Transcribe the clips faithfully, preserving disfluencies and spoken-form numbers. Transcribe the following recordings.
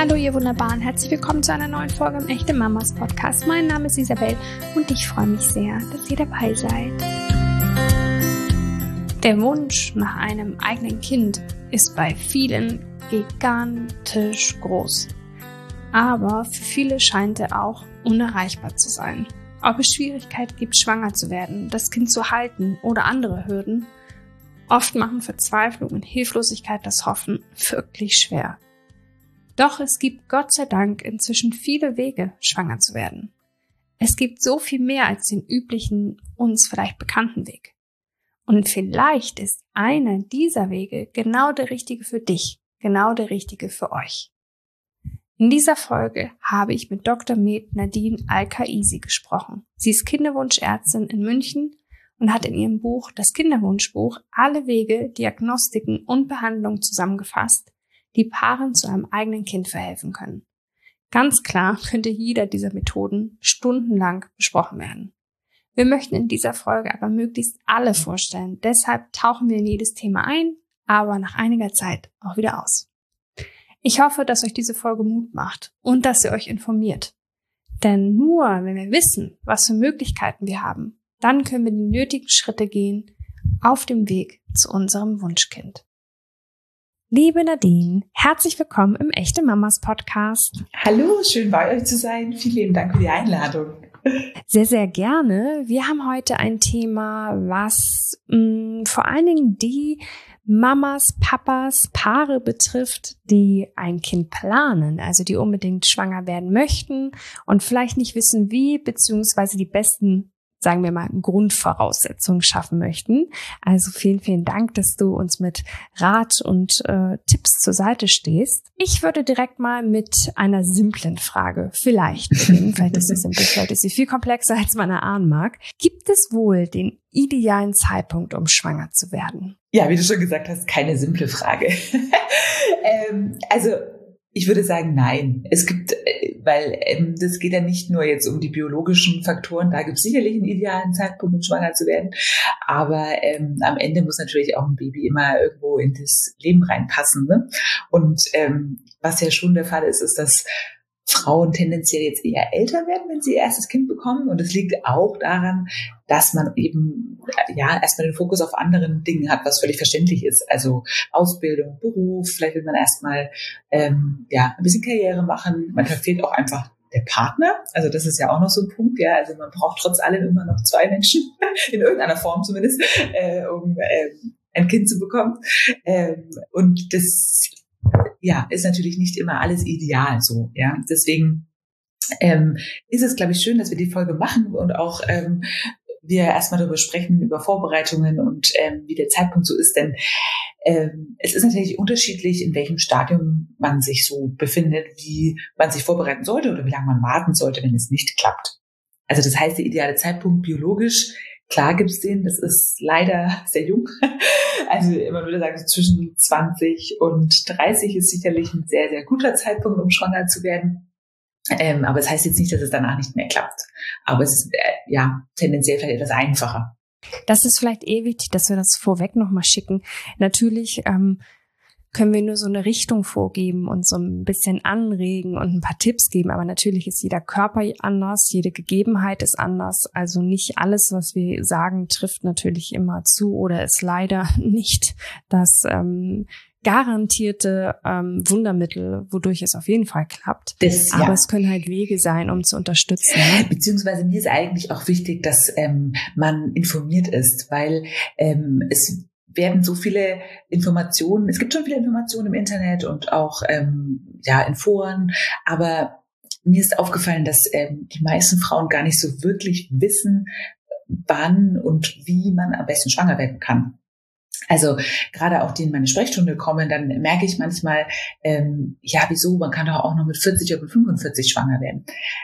Hallo ihr Wunderbaren, herzlich willkommen zu einer neuen Folge im Echte Mamas Podcast. Mein Name ist Isabel und ich freue mich sehr, dass ihr dabei seid. Der Wunsch nach einem eigenen Kind ist bei vielen gigantisch groß. Aber für viele scheint er auch unerreichbar zu sein. Ob es Schwierigkeit gibt, schwanger zu werden, das Kind zu halten oder andere Hürden, oft machen Verzweiflung und Hilflosigkeit das Hoffen wirklich schwer. Doch es gibt Gott sei Dank inzwischen viele Wege, schwanger zu werden. Es gibt so viel mehr als den üblichen, uns vielleicht bekannten Weg. Und vielleicht ist einer dieser Wege genau der richtige für dich, genau der richtige für euch. In dieser Folge habe ich mit Doktor Med Nadine Al-Kaisi gesprochen. Sie ist Kinderwunschärztin in München und hat in ihrem Buch, das Kinderwunschbuch, alle Wege, Diagnostiken und Behandlungen zusammengefasst, die Paaren zu einem eigenen Kind verhelfen können. Ganz klar könnte jeder dieser Methoden stundenlang besprochen werden. Wir möchten in dieser Folge aber möglichst alle vorstellen, deshalb tauchen wir in jedes Thema ein, aber nach einiger Zeit auch wieder aus. Ich hoffe, dass euch diese Folge Mut macht und dass ihr euch informiert. Denn nur wenn wir wissen, was für Möglichkeiten wir haben, dann können wir die nötigen Schritte gehen auf dem Weg zu unserem Wunschkind. Liebe Nadine, herzlich willkommen im Echte Mamas Podcast. Hallo, schön bei euch zu sein. Vielen Dank für die Einladung. Sehr, sehr gerne. Wir haben heute ein Thema, was mh, vor allen Dingen die Mamas, Papas, Paare betrifft, die ein Kind planen, also die unbedingt schwanger werden möchten und vielleicht nicht wissen wie, beziehungsweise die besten, sagen wir mal, Grundvoraussetzungen schaffen möchten. Also vielen, vielen Dank, dass du uns mit Rat und äh, Tipps zur Seite stehst. Ich würde direkt mal mit einer simplen Frage vielleicht beginnen. Vielleicht ist sie simpel, vielleicht ist sie viel komplexer, als man erahnen mag. Gibt es wohl den idealen Zeitpunkt, um schwanger zu werden? Ja, wie du schon gesagt hast, keine simple Frage. ähm, also ich würde sagen, nein. Es gibt, weil ähm, das geht ja nicht nur jetzt um die biologischen Faktoren, da gibt es sicherlich einen idealen Zeitpunkt, um schwanger zu werden, aber ähm, am Ende muss natürlich auch ein Baby immer irgendwo in das Leben reinpassen, ne? Und ähm, was ja schon der Fall ist, ist, dass Frauen tendenziell jetzt eher älter werden, wenn sie ihr erstes Kind bekommen. Und es liegt auch daran, dass man eben ja erstmal den Fokus auf anderen Dingen hat, was völlig verständlich ist. Also Ausbildung, Beruf, vielleicht will man erstmal ähm, ja ein bisschen Karriere machen. Manchmal fehlt auch einfach der Partner. Also das ist ja auch noch so ein Punkt. Ja, also man braucht trotz allem immer noch zwei Menschen, in irgendeiner Form zumindest, äh, um äh, ein Kind zu bekommen. Ähm, und das ja, ist natürlich nicht immer alles ideal so, ja. Deswegen ähm, ist es, glaube ich, schön, dass wir die Folge machen und auch ähm, wir erstmal darüber sprechen, über Vorbereitungen und ähm, wie der Zeitpunkt so ist. Denn ähm, es ist natürlich unterschiedlich, in welchem Stadium man sich so befindet, wie man sich vorbereiten sollte oder wie lange man warten sollte, wenn es nicht klappt. Also das heißt, der ideale Zeitpunkt biologisch, klar gibt's den, das ist leider sehr jung. Also man würde sagen, so zwischen zwanzig und dreißig ist sicherlich ein sehr, sehr guter Zeitpunkt, um schwanger zu werden. Ähm, aber es das heißt jetzt nicht, dass es danach nicht mehr klappt. Aber es ist äh, ja tendenziell vielleicht etwas einfacher. Das ist vielleicht eh wichtig, dass wir das vorweg nochmal schicken. Natürlich ähm, können wir nur so eine Richtung vorgeben und so ein bisschen anregen und ein paar Tipps geben. Aber natürlich ist jeder Körper anders, jede Gegebenheit ist anders. Also nicht alles, was wir sagen, trifft natürlich immer zu oder ist leider nicht das ähm, garantierte ähm, Wundermittel, wodurch es auf jeden Fall klappt. Das, Aber ja. es können halt Wege sein, um zu unterstützen. Ne? Beziehungsweise mir ist eigentlich auch wichtig, dass ähm, man informiert ist, weil ähm, es werden so viele Informationen, es gibt schon viele Informationen im Internet und auch ähm, ja in Foren, aber mir ist aufgefallen, dass ähm, die meisten Frauen gar nicht so wirklich wissen, wann und wie man am besten schwanger werden kann. Also gerade auch die in meine Sprechstunde kommen, dann merke ich manchmal, ähm, ja wieso, man kann doch auch noch mit vierzig oder mit fünfundvierzig schwanger werden.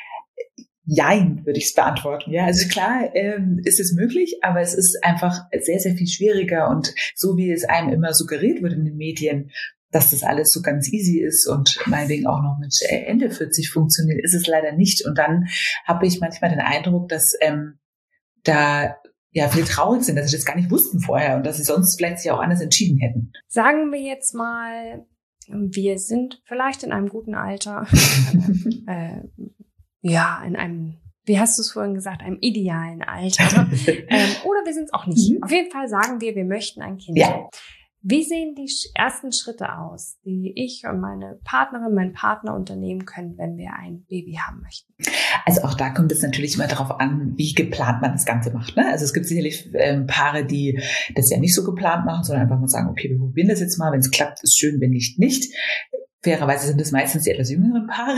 Jein, würde ich es beantworten. Ja, also klar ähm, ist es möglich, aber es ist einfach sehr, sehr viel schwieriger und so wie es einem immer suggeriert wird in den Medien, dass das alles so ganz easy ist und meinetwegen auch noch mit Ende vierzig funktioniert, ist es leider nicht. Und dann habe ich manchmal den Eindruck, dass ähm, da ja viele traurig sind, dass sie das gar nicht wussten vorher und dass sie sonst vielleicht sich auch anders entschieden hätten. Sagen wir jetzt mal, wir sind vielleicht in einem guten Alter, äh, ja, in einem, wie hast du es vorhin gesagt, einem idealen Alter. ähm, oder wir sind es auch nicht. Mhm. Auf jeden Fall sagen wir, wir möchten ein Kind. Ja. Wie sehen die ersten Schritte aus, die ich und meine Partnerin, mein Partner unternehmen können, wenn wir ein Baby haben möchten? Also auch da kommt es natürlich immer darauf an, wie geplant man das Ganze macht. Ne? Also es gibt sicherlich ähm, Paare, die das ja nicht so geplant machen, sondern einfach mal sagen, okay, wir probieren das jetzt mal. Wenn es klappt, ist schön, wenn nicht, nicht. Fairerweise sind es meistens die etwas jüngeren Paare.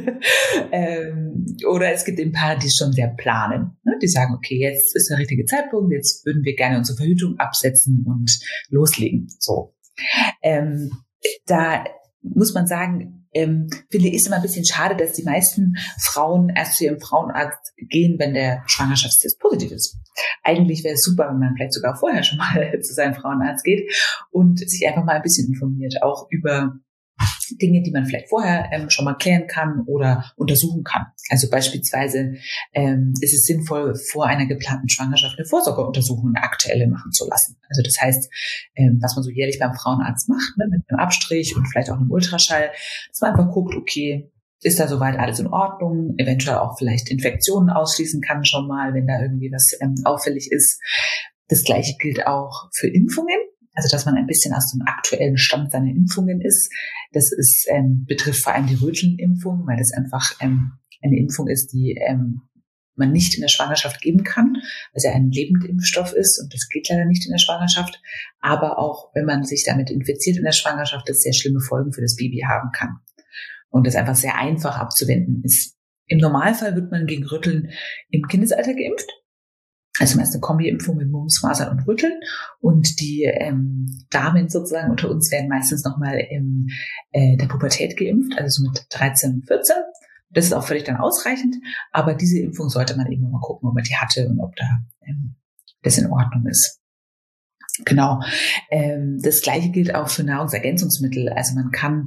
ähm, oder es gibt eben Paare, die schon sehr planen. Ne? Die sagen, okay, jetzt ist der richtige Zeitpunkt, jetzt würden wir gerne unsere Verhütung absetzen und loslegen. So. Ähm, da muss man sagen, ähm, finde ich, ist immer ein bisschen schade, dass die meisten Frauen erst zu ihrem Frauenarzt gehen, wenn der Schwangerschaftstest positiv ist. Eigentlich wäre es super, wenn man vielleicht sogar vorher schon mal zu seinem Frauenarzt geht und sich einfach mal ein bisschen informiert, auch über Dinge, die man vielleicht vorher ähm, schon mal klären kann oder untersuchen kann. Also beispielsweise ähm, ist es sinnvoll, vor einer geplanten Schwangerschaft eine Vorsorgeuntersuchung, eine aktuelle, machen zu lassen. Also das heißt, ähm, was man so jährlich beim Frauenarzt macht, ne, mit einem Abstrich und vielleicht auch einem Ultraschall, dass man einfach guckt, okay, ist da soweit alles in Ordnung, eventuell auch vielleicht Infektionen ausschließen kann schon mal, wenn da irgendwie was ähm, auffällig ist. Das Gleiche gilt auch für Impfungen. Also, dass man ein bisschen aus dem aktuellen Stand seiner Impfungen ist. Das ist, ähm, betrifft vor allem die Rötelnimpfung, weil das einfach ähm, eine Impfung ist, die ähm, man nicht in der Schwangerschaft geben kann, weil es ja ein Lebendimpfstoff ist und das geht leider nicht in der Schwangerschaft. Aber auch, wenn man sich damit infiziert in der Schwangerschaft, das sehr schlimme Folgen für das Baby haben kann. Und das einfach sehr einfach abzuwenden ist. Im Normalfall wird man gegen Rütteln im Kindesalter geimpft. Also meist eine Kombi-Impfung mit Mumps, Masern und Rütteln. Und die ähm, Damen sozusagen unter uns werden meistens nochmal in äh, der Pubertät geimpft, also so mit dreizehn und vierzehn. Das ist auch völlig dann ausreichend. Aber diese Impfung sollte man eben mal gucken, ob man die hatte und ob da ähm, das in Ordnung ist. Genau. Ähm, das Gleiche gilt auch für Nahrungsergänzungsmittel. Also man kann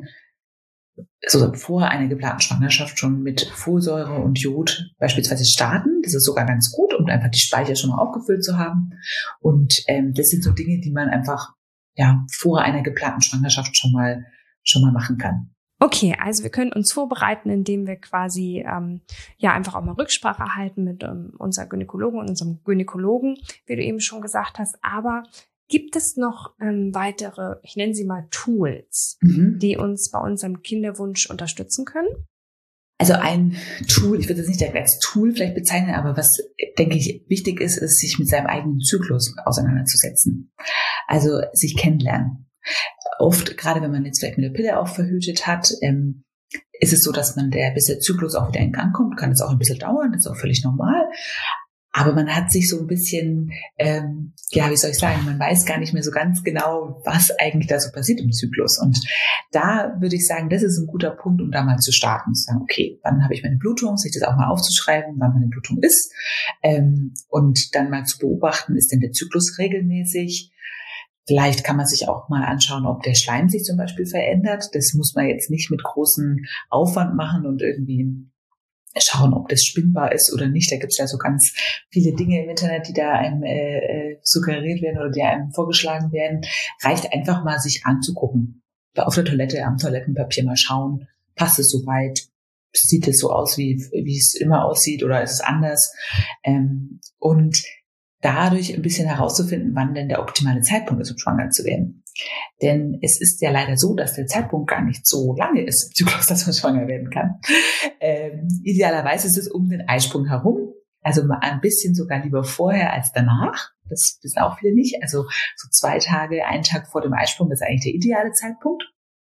also vor einer geplanten Schwangerschaft schon mit Folsäure und Jod beispielsweise starten. Das ist sogar ganz gut, um einfach die Speicher schon mal aufgefüllt zu haben. Und ähm, das sind so Dinge, die man einfach ja vor einer geplanten Schwangerschaft schon mal schon mal machen kann. Okay, also wir können uns vorbereiten, indem wir quasi ähm, ja einfach auch mal Rücksprache halten mit ähm, unserer Gynäkologin und unserem Gynäkologen, wie du eben schon gesagt hast. Aber gibt es noch ähm, weitere, ich nenne sie mal Tools, mhm. die uns bei unserem Kinderwunsch unterstützen können? Also ein Tool, ich würde es nicht als Tool vielleicht bezeichnen, aber was, denke ich, wichtig ist, ist, sich mit seinem eigenen Zyklus auseinanderzusetzen. Also sich kennenlernen. Oft, gerade wenn man jetzt vielleicht mit der Pille auch verhütet hat, ähm, ist es so, dass man der, bis der Zyklus auch wieder in Gang kommt, kann es auch ein bisschen dauern, das ist auch völlig normal. Aber man hat sich so ein bisschen, ähm, ja, wie soll ich sagen, man weiß gar nicht mehr so ganz genau, was eigentlich da so passiert im Zyklus. Und da würde ich sagen, das ist ein guter Punkt, um da mal zu starten. Zu sagen, okay, wann habe ich meine Blutung, sich das auch mal aufzuschreiben, wann meine Blutung ist. Ähm, und dann mal zu beobachten, ist denn der Zyklus regelmäßig? Vielleicht kann man sich auch mal anschauen, ob der Schleim sich zum Beispiel verändert. Das muss man jetzt nicht mit großem Aufwand machen und irgendwie schauen, ob das spinnbar ist oder nicht. Da gibt es ja so ganz viele Dinge im Internet, die da einem äh, suggeriert werden oder die einem vorgeschlagen werden. Reicht einfach mal, sich anzugucken. Auf der Toilette, am Toilettenpapier mal schauen, passt es soweit? Sieht es so aus, wie wie es immer aussieht oder ist es anders? Ähm, und dadurch ein bisschen herauszufinden, wann denn der optimale Zeitpunkt ist, um schwanger zu werden. Denn es ist ja leider so, dass der Zeitpunkt gar nicht so lange ist im Zyklus, dass man schwanger werden kann. Ähm, idealerweise ist es um den Eisprung herum, also mal ein bisschen sogar lieber vorher als danach. Das wissen auch viele nicht. Also so zwei Tage, einen Tag vor dem Eisprung ist eigentlich der ideale Zeitpunkt.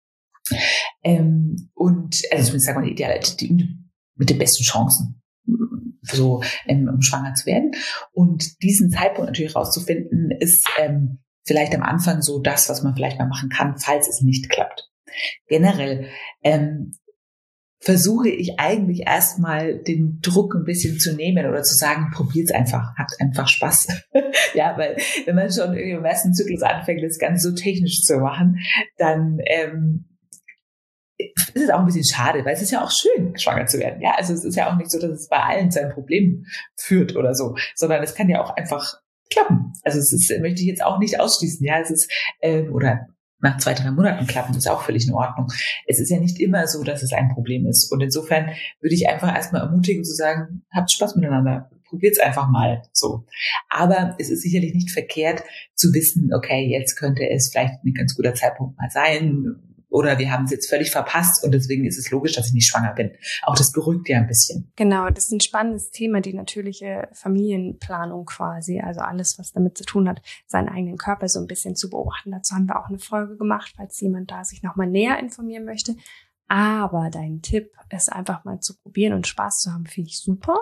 Ähm, und also zumindest sagen wir die ideale, die, mit den besten Chancen, so ähm, um schwanger zu werden. Und diesen Zeitpunkt natürlich rauszufinden, ist ähm, vielleicht am Anfang so das, was man vielleicht mal machen kann, falls es nicht klappt. Generell ähm, versuche ich eigentlich erstmal den Druck ein bisschen zu nehmen oder zu sagen, probiert's einfach, habt einfach Spaß. Ja, weil wenn man schon irgendwie im ersten Zyklus anfängt, das Ganze so technisch zu machen, dann ähm, es ist auch ein bisschen schade, weil es ist ja auch schön, schwanger zu werden. Ja, also es ist ja auch nicht so, dass es bei allen zu einem Problem führt oder so, sondern es kann ja auch einfach klappen. Also es ist, möchte ich jetzt auch nicht ausschließen. Ja, es ist ähm, oder nach zwei, drei Monaten klappen, ist auch völlig in Ordnung. Es ist ja nicht immer so, dass es ein Problem ist. Und insofern würde ich einfach erstmal ermutigen zu sagen, habt Spaß miteinander, probiert's einfach mal so. Aber es ist sicherlich nicht verkehrt zu wissen, okay, jetzt könnte es vielleicht ein ganz guter Zeitpunkt mal sein oder wir haben es jetzt völlig verpasst und deswegen ist es logisch, dass ich nicht schwanger bin. Auch das beruhigt ja ein bisschen. Genau, das ist ein spannendes Thema, die natürliche Familienplanung quasi, also alles, was damit zu tun hat, seinen eigenen Körper so ein bisschen zu beobachten. Dazu haben wir auch eine Folge gemacht, falls jemand da sich nochmal näher informieren möchte. Aber dein Tipp ist einfach mal zu probieren und Spaß zu haben, finde ich super.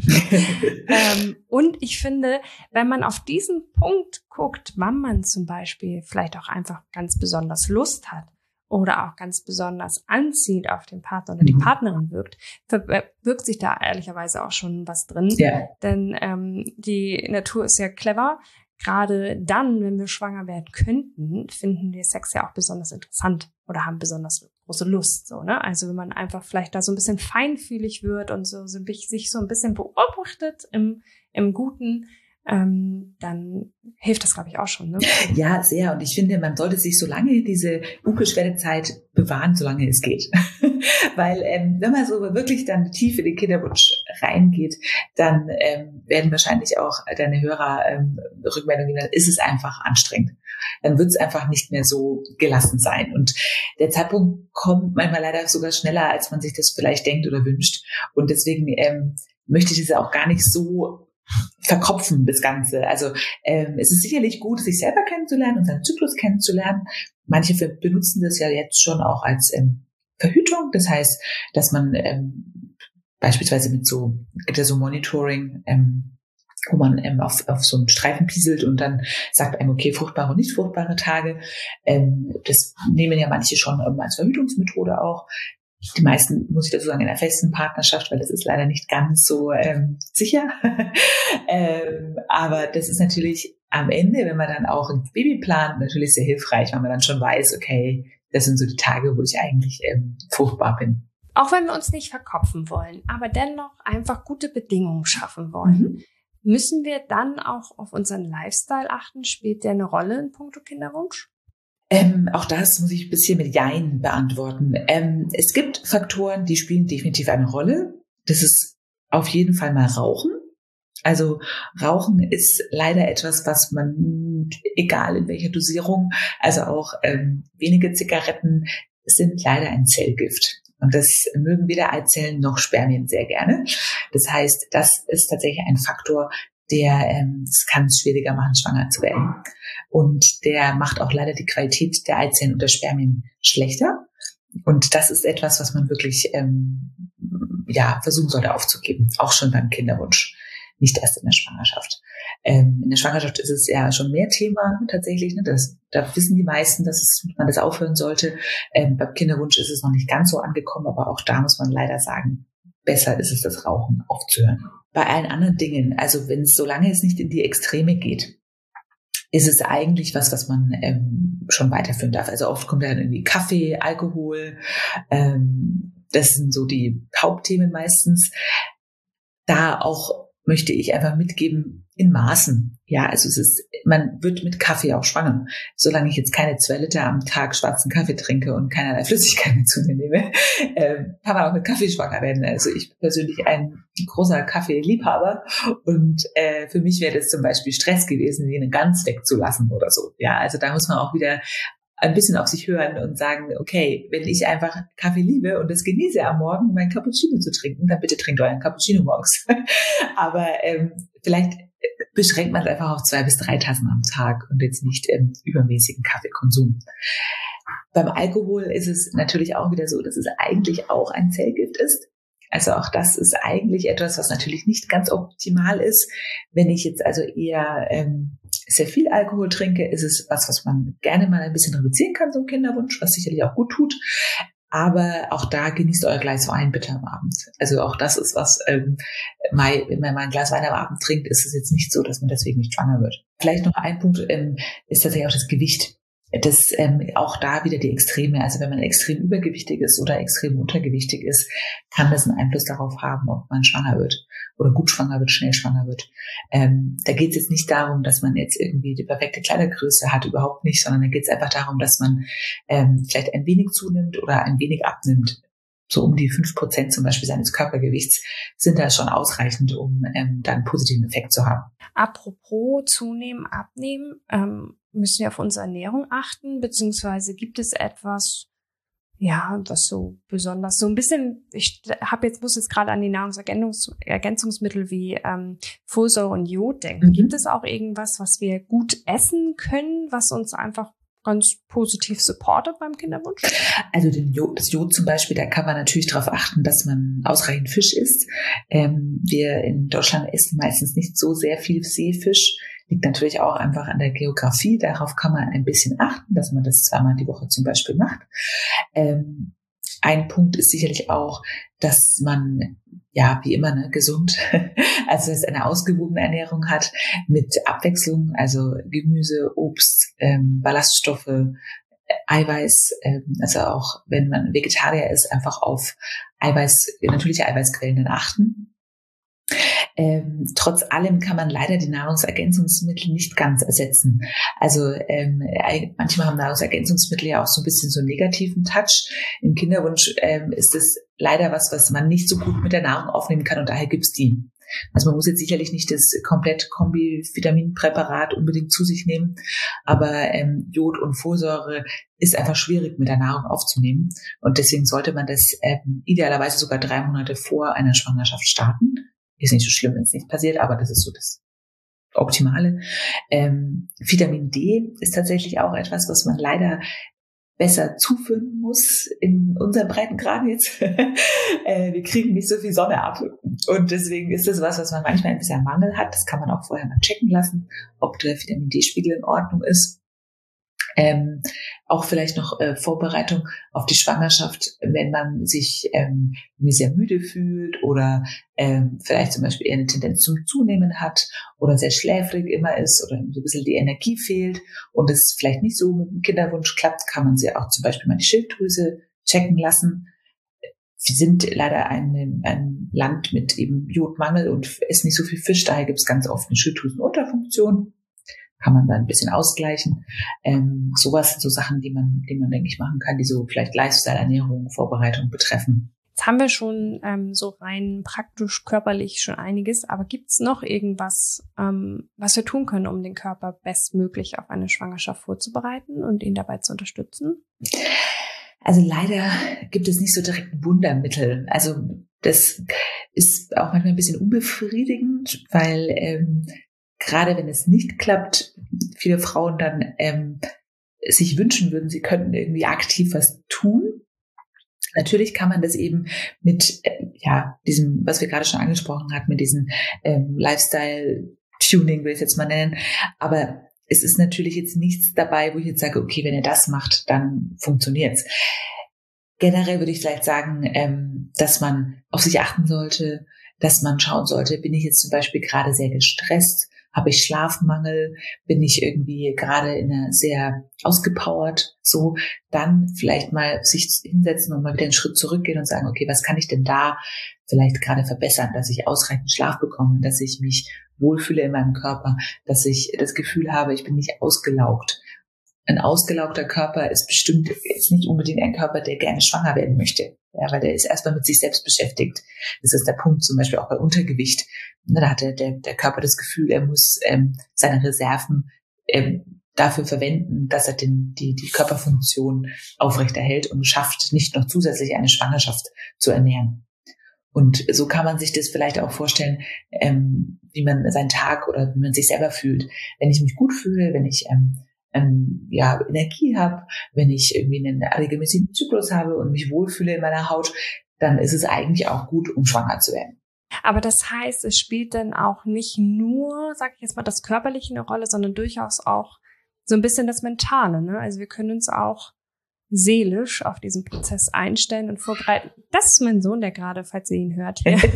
ähm, und ich finde, wenn man auf diesen Punkt guckt, wann man zum Beispiel vielleicht auch einfach ganz besonders Lust hat, oder auch ganz besonders anziehend auf den Partner oder die Partnerin wirkt, verbirgt sich da ehrlicherweise auch schon was drin. Ja. Denn ähm, die Natur ist ja clever. Gerade dann, wenn wir schwanger werden könnten, finden wir Sex ja auch besonders interessant oder haben besonders große Lust. So, ne? Also wenn man einfach vielleicht da so ein bisschen feinfühlig wird und so, so sich so ein bisschen beobachtet im, im Guten, Ähm, dann hilft das, glaube ich, auch schon. Ne? Ja, sehr. Und ich finde, man sollte sich so lange diese Unbeschwerdezeit bewahren, solange es geht. Weil ähm, wenn man so wirklich dann tief in den Kinderwunsch reingeht, dann ähm, werden wahrscheinlich auch deine Hörer ähm, Rückmeldungen geben, dann ist es einfach anstrengend. Dann wird es einfach nicht mehr so gelassen sein. Und der Zeitpunkt kommt manchmal leider sogar schneller, als man sich das vielleicht denkt oder wünscht. Und deswegen ähm, möchte ich das auch gar nicht so verkopfen, das Ganze. Also ähm, es ist sicherlich gut, sich selber kennenzulernen und seinen Zyklus kennenzulernen. Manche benutzen das ja jetzt schon auch als ähm, Verhütung. Das heißt, dass man ähm, beispielsweise mit so, gibt ja so Monitoring, ähm, wo man ähm, auf, auf so einen Streifen pieselt und dann sagt einem, okay, fruchtbare und nicht fruchtbare Tage. Ähm, das nehmen ja manche schon ähm, als Verhütungsmethode auch. Die meisten, muss ich dazu sagen, in einer festen Partnerschaft, weil das ist leider nicht ganz so ähm, sicher. ähm, aber das ist natürlich am Ende, wenn man dann auch ein Baby plant, natürlich sehr hilfreich, weil man dann schon weiß, okay, das sind so die Tage, wo ich eigentlich ähm, fruchtbar bin. Auch wenn wir uns nicht verkopfen wollen, aber dennoch einfach gute Bedingungen schaffen wollen, mhm. müssen wir dann auch auf unseren Lifestyle achten? Spielt der eine Rolle in puncto Kinderwunsch? Ähm, auch das muss ich ein bisschen mit Jein beantworten. Ähm, es gibt Faktoren, die spielen definitiv eine Rolle. Das ist auf jeden Fall mal Rauchen. Also Rauchen ist leider etwas, was man, egal in welcher Dosierung, also auch ähm, wenige Zigaretten sind leider ein Zellgift. Und das mögen weder Eizellen noch Spermien sehr gerne. Das heißt, das ist tatsächlich ein Faktor, der ähm, es kann es schwieriger machen, schwanger zu werden. Und der macht auch leider die Qualität der Eizellen und der Spermien schlechter. Und das ist etwas, was man wirklich ähm, ja versuchen sollte aufzugeben, auch schon beim Kinderwunsch, nicht erst in der Schwangerschaft. Ähm, in der Schwangerschaft ist es ja schon mehr Thema tatsächlich. Ne? Das, da wissen die meisten, dass es, man das aufhören sollte. Ähm, beim Kinderwunsch ist es noch nicht ganz so angekommen, aber auch da muss man leider sagen, besser ist es, das Rauchen aufzuhören. Bei allen anderen Dingen, also wenn es, solange es nicht in die Extreme geht, ist es eigentlich was, was man ähm, schon weiterführen darf. Also oft kommt dann irgendwie Kaffee, Alkohol, ähm, das sind so die Hauptthemen meistens. Da auch möchte ich einfach mitgeben, in Maßen. Ja, also es ist, man wird mit Kaffee auch schwanger. Solange ich jetzt keine zwei Liter am Tag schwarzen Kaffee trinke und keinerlei Flüssigkeit mehr zu mir nehme, äh, kann man auch mit Kaffee schwanger werden. Also ich bin persönlich ein großer Kaffeeliebhaber und äh, für mich wäre das zum Beispiel Stress gewesen, den ganz wegzulassen oder so. Ja, also da muss man auch wieder ein bisschen auf sich hören und sagen, okay, wenn ich einfach Kaffee liebe und es genieße am Morgen, mein Cappuccino zu trinken, dann bitte trinkt euren Cappuccino morgens. Aber ähm, vielleicht beschränkt man es einfach auf zwei bis drei Tassen am Tag und jetzt nicht im übermäßigen Kaffeekonsum. Beim Alkohol ist es natürlich auch wieder so, dass es eigentlich auch ein Zellgift ist. Also auch das ist eigentlich etwas, was natürlich nicht ganz optimal ist. Wenn ich jetzt also eher ähm, sehr viel Alkohol trinke, ist es was, was man gerne mal ein bisschen reduzieren kann, so ein Kinderwunsch, was sicherlich auch gut tut. Aber auch da genießt euer Glas Wein bitte am Abend. Also auch das ist was, ähm, mal, wenn man mal ein Glas Wein am Abend trinkt, ist es jetzt nicht so, dass man deswegen nicht schwanger wird. Vielleicht noch ein Punkt ähm, ist tatsächlich auch das Gewicht. das ähm, auch da wieder die Extreme, also wenn man extrem übergewichtig ist oder extrem untergewichtig ist, kann das einen Einfluss darauf haben, ob man schwanger wird oder gut schwanger wird, schnell schwanger wird. Ähm, da geht es jetzt nicht darum, dass man jetzt irgendwie die perfekte Kleidergröße hat, überhaupt nicht, sondern da geht es einfach darum, dass man ähm, vielleicht ein wenig zunimmt oder ein wenig abnimmt. So um die fünf Prozent zum Beispiel seines Körpergewichts sind da schon ausreichend, um ähm, da einen positiven Effekt zu haben. Apropos zunehmen, abnehmen, ähm, müssen wir auf unsere Ernährung achten, beziehungsweise gibt es etwas, ja, was so besonders, so ein bisschen, ich habe jetzt, muss jetzt gerade an die Nahrungsergänzungsmittel wie ähm, Folsäure und Jod denken. Mhm. Gibt es auch irgendwas, was wir gut essen können, was uns einfach ganz positiv supportet beim Kinderwunsch? Also den Jod, das Jod zum Beispiel, da kann man natürlich darauf achten, dass man ausreichend Fisch isst. Ähm, wir in Deutschland essen meistens nicht so sehr viel Seefisch. Liegt natürlich auch einfach an der Geografie. Darauf kann man ein bisschen achten, dass man das zweimal die Woche zum Beispiel macht. Ähm, ein Punkt ist sicherlich auch, dass man, ja, wie immer, ne, gesund, also dass eine ausgewogene Ernährung hat mit Abwechslung, also Gemüse, Obst, ähm, Ballaststoffe, Eiweiß, ähm, also auch wenn man Vegetarier ist, einfach auf Eiweiß, natürliche Eiweißquellen dann achten. Ähm, trotz allem kann man leider die Nahrungsergänzungsmittel nicht ganz ersetzen. Also ähm, manchmal haben Nahrungsergänzungsmittel ja auch so ein bisschen so einen negativen Touch. Im Kinderwunsch ähm, ist es leider was, was man nicht so gut mit der Nahrung aufnehmen kann und daher gibt's die. Also man muss jetzt sicherlich nicht das komplett Kombi-Vitaminpräparat unbedingt zu sich nehmen, aber ähm, Jod und Folsäure ist einfach schwierig mit der Nahrung aufzunehmen und deswegen sollte man das ähm, idealerweise sogar drei Monate vor einer Schwangerschaft starten. Ist nicht so schlimm, wenn es nicht passiert, aber das ist so das Optimale. Ähm, Vitamin D ist tatsächlich auch etwas, was man leider besser zuführen muss in unseren Breitengraden jetzt. äh, wir kriegen nicht so viel Sonne ab und deswegen ist das was, was man manchmal ein bisschen Mangel hat. Das kann man auch vorher mal checken lassen, ob der Vitamin D-Spiegel in Ordnung ist. Ähm, auch vielleicht noch äh, Vorbereitung auf die Schwangerschaft, wenn man sich ähm, sehr müde fühlt oder ähm, vielleicht zum Beispiel eher eine Tendenz zum Zunehmen hat oder sehr schläfrig immer ist oder so ein bisschen die Energie fehlt und es vielleicht nicht so mit dem Kinderwunsch klappt, kann man sie auch zum Beispiel mal die Schilddrüse checken lassen. Wir sind leider ein, ein Land mit eben Jodmangel und essen nicht so viel Fisch, daher gibt es ganz oft eine Schilddrüsenunterfunktion. Kann man da ein bisschen ausgleichen. Ähm, sowas sind so Sachen, die man, die man, denke ich, machen kann, die so vielleicht Lifestyle, Ernährung, Vorbereitung betreffen. Jetzt haben wir schon ähm, so rein praktisch körperlich schon einiges, aber gibt es noch irgendwas, ähm, was wir tun können, um den Körper bestmöglich auf eine Schwangerschaft vorzubereiten und ihn dabei zu unterstützen? Also leider gibt es nicht so direkt ein Wundermittel. Also das ist auch manchmal ein bisschen unbefriedigend, weil ähm, gerade wenn es nicht klappt, viele Frauen dann ähm, sich wünschen würden, sie könnten irgendwie aktiv was tun. Natürlich kann man das eben mit äh, ja diesem, was wir gerade schon angesprochen hatten, mit diesem ähm, Lifestyle-Tuning, will ich es jetzt mal nennen. Aber es ist natürlich jetzt nichts dabei, wo ich jetzt sage, okay, wenn ihr das macht, dann funktioniert's. Generell würde ich vielleicht sagen, ähm, dass man auf sich achten sollte, dass man schauen sollte, bin ich jetzt zum Beispiel gerade sehr gestresst, habe ich Schlafmangel, bin ich irgendwie gerade in einer sehr ausgepowert, so, dann vielleicht mal sich hinsetzen und mal wieder einen Schritt zurückgehen und sagen, okay, was kann ich denn da vielleicht gerade verbessern, dass ich ausreichend Schlaf bekomme, dass ich mich wohlfühle in meinem Körper, dass ich das Gefühl habe, ich bin nicht ausgelaugt. Ein ausgelaugter Körper ist bestimmt jetzt nicht unbedingt ein Körper, der gerne schwanger werden möchte. Ja, weil der ist erstmal mit sich selbst beschäftigt. Das ist der Punkt, zum Beispiel auch bei Untergewicht. Da hat der, der, der Körper das Gefühl, er muss ähm, seine Reserven ähm, dafür verwenden, dass er den, die, die Körperfunktion aufrechterhält und schafft, nicht noch zusätzlich eine Schwangerschaft zu ernähren. Und so kann man sich das vielleicht auch vorstellen, ähm, wie man seinen Tag oder wie man sich selber fühlt. Wenn ich mich gut fühle, wenn ich ähm, ähm, ja Energie habe, wenn ich irgendwie einen regelmäßigen Zyklus habe und mich wohlfühle in meiner Haut, dann ist es eigentlich auch gut, um schwanger zu werden. Aber das heißt, es spielt dann auch nicht nur, sag ich jetzt mal, das Körperliche eine Rolle, sondern durchaus auch so ein bisschen das Mentale, ne? Also wir können uns auch seelisch auf diesen Prozess einstellen und vorbereiten. Das ist mein Sohn, der gerade, falls ihr ihn hört, hier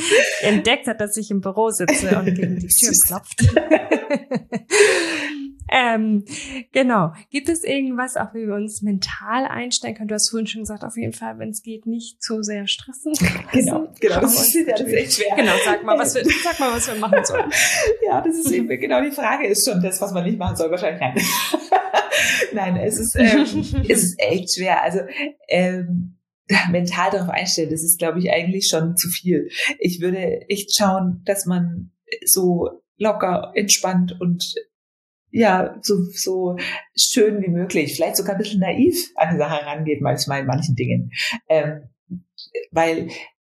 entdeckt hat, dass ich im Büro sitze und gegen die Tür klopft. ähm, genau. Gibt es irgendwas, auch wie wir uns mental einstellen können? Du hast vorhin schon gesagt, auf jeden Fall, wenn es geht, nicht zu sehr stressen. Genau, genau. Das ist, ja, das ist echt schwer. Genau, sag mal, was wir, sag mal, was wir machen sollen. Ja, das ist eben, genau, die Frage ist schon das, was man nicht machen soll, wahrscheinlich. Nein, Nein es ist, ähm, es ist echt schwer. Also, ähm, mental darauf einstellen, das ist, glaube ich, eigentlich schon zu viel. Ich würde echt schauen, dass man so locker, entspannt und ja, so, so schön wie möglich, vielleicht sogar ein bisschen naiv an die Sache rangeht, manchmal in manchen Dingen. Ähm, weil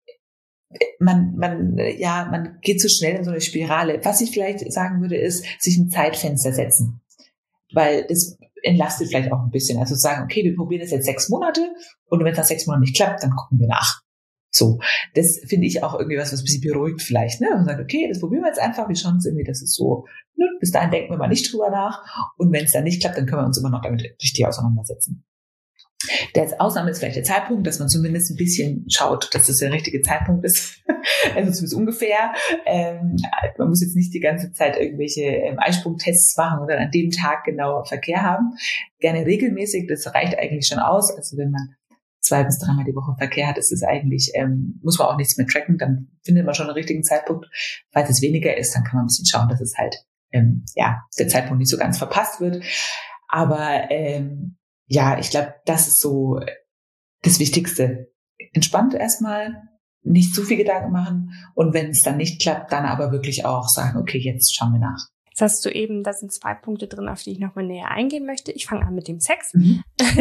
man, man, ja, man geht so schnell in so eine Spirale. Was ich vielleicht sagen würde, ist, sich ein Zeitfenster setzen. Weil das entlastet vielleicht auch ein bisschen. Also sagen, okay, wir probieren das jetzt sechs Monate und wenn es nach sechs Monaten nicht klappt, dann gucken wir nach. So, das finde ich auch irgendwie was, was ein bisschen beruhigt vielleicht. Ne? Man sagt, okay, das probieren wir jetzt einfach, wir schauen uns irgendwie, das ist so, ne? Bis dahin denken wir mal nicht drüber nach und wenn es dann nicht klappt, dann können wir uns immer noch damit richtig auseinandersetzen. Der Ausnahme ist vielleicht der Zeitpunkt, dass man zumindest ein bisschen schaut, dass das der richtige Zeitpunkt ist. Also zumindest ungefähr. Ähm, man muss jetzt nicht die ganze Zeit irgendwelche ähm, Eisprungtests machen oder an dem Tag genau Verkehr haben. Gerne regelmäßig, das reicht eigentlich schon aus. Also wenn man zwei bis dreimal die Woche Verkehr hat, ist es eigentlich, ähm, muss man auch nichts mehr tracken, dann findet man schon einen richtigen Zeitpunkt. Falls es weniger ist, dann kann man ein bisschen schauen, dass es halt, ähm, ja, der Zeitpunkt nicht so ganz verpasst wird. Aber, ähm, ja, ich glaube, das ist so das Wichtigste. Entspannt erstmal, nicht zu viel Gedanken machen und wenn es dann nicht klappt, dann aber wirklich auch sagen, okay, jetzt schauen wir nach. Jetzt hast du eben, da sind zwei Punkte drin, auf die ich nochmal näher eingehen möchte. Ich fange an mit dem Sex. Mhm.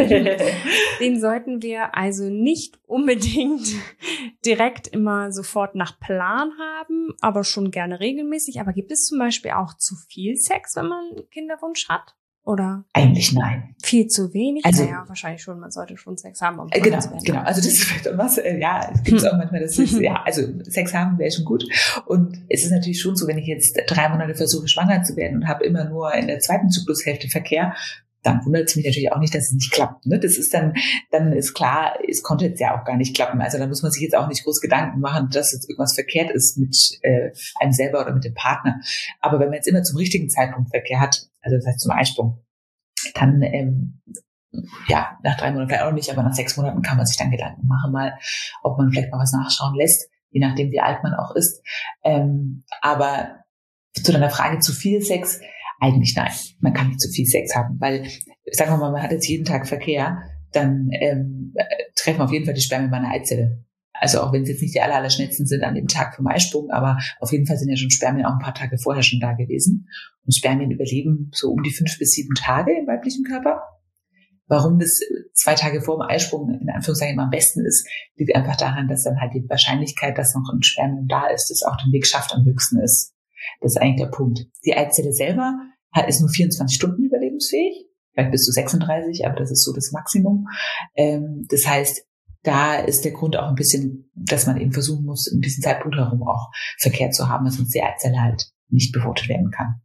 Den sollten wir also nicht unbedingt direkt immer sofort nach Plan haben, aber schon gerne regelmäßig. Aber gibt es zum Beispiel auch zu viel Sex, wenn man einen Kinderwunsch hat? Oder? Eigentlich nein. Viel zu wenig? Also, naja, wahrscheinlich schon. Man sollte schon Sex haben. Um äh, genau, genau. Also das ist vielleicht auch was, äh, ja, es gibt auch manchmal, das ist, ja, also Sex haben wäre schon gut. Und es ist natürlich schon so, wenn ich jetzt drei Monate versuche, schwanger zu werden und habe immer nur in der zweiten Zyklushälfte Verkehr, dann wundert es mich natürlich auch nicht, dass es nicht klappt. Ne? Das ist dann, dann ist klar, es konnte jetzt ja auch gar nicht klappen. Also da muss man sich jetzt auch nicht groß Gedanken machen, dass jetzt irgendwas verkehrt ist mit äh, einem selber oder mit dem Partner. Aber wenn man jetzt immer zum richtigen Zeitpunkt Verkehr hat, also das heißt zum Eisprung, dann, ähm, ja, nach drei Monaten vielleicht auch nicht, aber nach sechs Monaten kann man sich dann Gedanken machen, mal, ob man vielleicht mal was nachschauen lässt, je nachdem, wie alt man auch ist. Ähm, aber zu deiner Frage, zu viel Sex, eigentlich nein. Man kann nicht zu viel Sex haben, weil, sagen wir mal, man hat jetzt jeden Tag Verkehr, dann ähm, treffen auf jeden Fall die Spermien bei einer Eizelle. Also auch wenn es jetzt nicht die aller, aller schnellsten sind an dem Tag vom Eisprung, aber auf jeden Fall sind ja schon Spermien auch ein paar Tage vorher schon da gewesen. Und Spermien überleben so um die fünf bis sieben Tage im weiblichen Körper. Warum das zwei Tage vor dem Eisprung in Anführungszeichen immer am besten ist, liegt einfach daran, dass dann halt die Wahrscheinlichkeit, dass noch ein Spermium da ist, das auch den Weg schafft, am höchsten ist. Das ist eigentlich der Punkt. Die Eizelle selber ist nur vierundzwanzig Stunden überlebensfähig, vielleicht bis zu sechsunddreißig, aber das ist so das Maximum. Das heißt, da ist der Grund auch ein bisschen, dass man eben versuchen muss, um diesen Zeitpunkt herum auch Verkehr zu haben, weil sonst die Eizelle halt nicht befruchtet werden kann.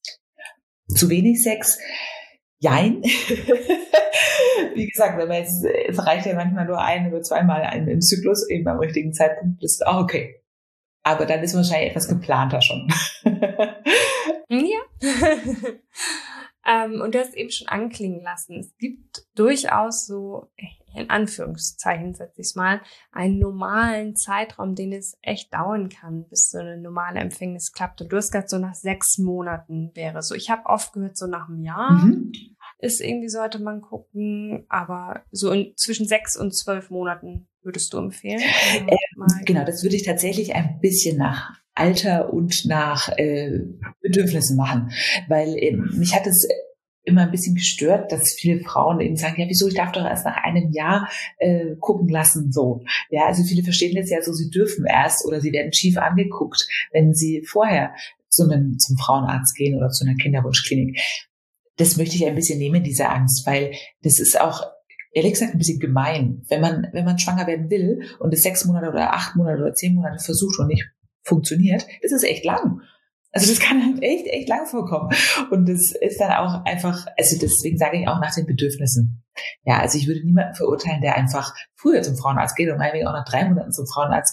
Zu wenig Sex? Jein. Wie gesagt, wenn man jetzt, es reicht ja manchmal nur ein oder zweimal im Zyklus, eben am richtigen Zeitpunkt, das ist auch okay. Aber dann ist wahrscheinlich etwas geplanter schon. Ja. ähm, und du hast eben schon anklingen lassen. Es gibt durchaus so, in Anführungszeichen setze ich es mal, einen normalen Zeitraum, den es echt dauern kann, bis so eine normale Empfängnis klappt. Und du hast gesagt, so nach sechs Monaten wäre so. Ich habe oft gehört, so nach einem Jahr mhm. ist irgendwie, sollte man gucken, aber so in, zwischen sechs und zwölf Monaten würdest du empfehlen? Also ähm, genau, das würde ich tatsächlich ein bisschen nach Alter und nach äh, Bedürfnissen machen, weil äh, mich hat es immer ein bisschen gestört, dass viele Frauen eben sagen, ja, wieso, ich darf doch erst nach einem Jahr äh, gucken lassen, so. Ja, also viele verstehen das ja so, sie dürfen erst oder sie werden schief angeguckt, wenn sie vorher zu einem, zum Frauenarzt gehen oder zu einer Kinderwunschklinik. Das möchte ich ein bisschen nehmen, diese Angst, weil das ist auch ehrlich gesagt ein bisschen gemein. Wenn man, wenn man schwanger werden will und es sechs Monate oder acht Monate oder zehn Monate versucht und nicht funktioniert, das ist echt lang. Also das kann halt echt, echt lang vorkommen. Und das ist dann auch einfach, also deswegen sage ich auch nach den Bedürfnissen. Ja, also ich würde niemanden verurteilen, der einfach früher zum Frauenarzt geht und meinetwegen auch nach drei Monaten zum Frauenarzt geht.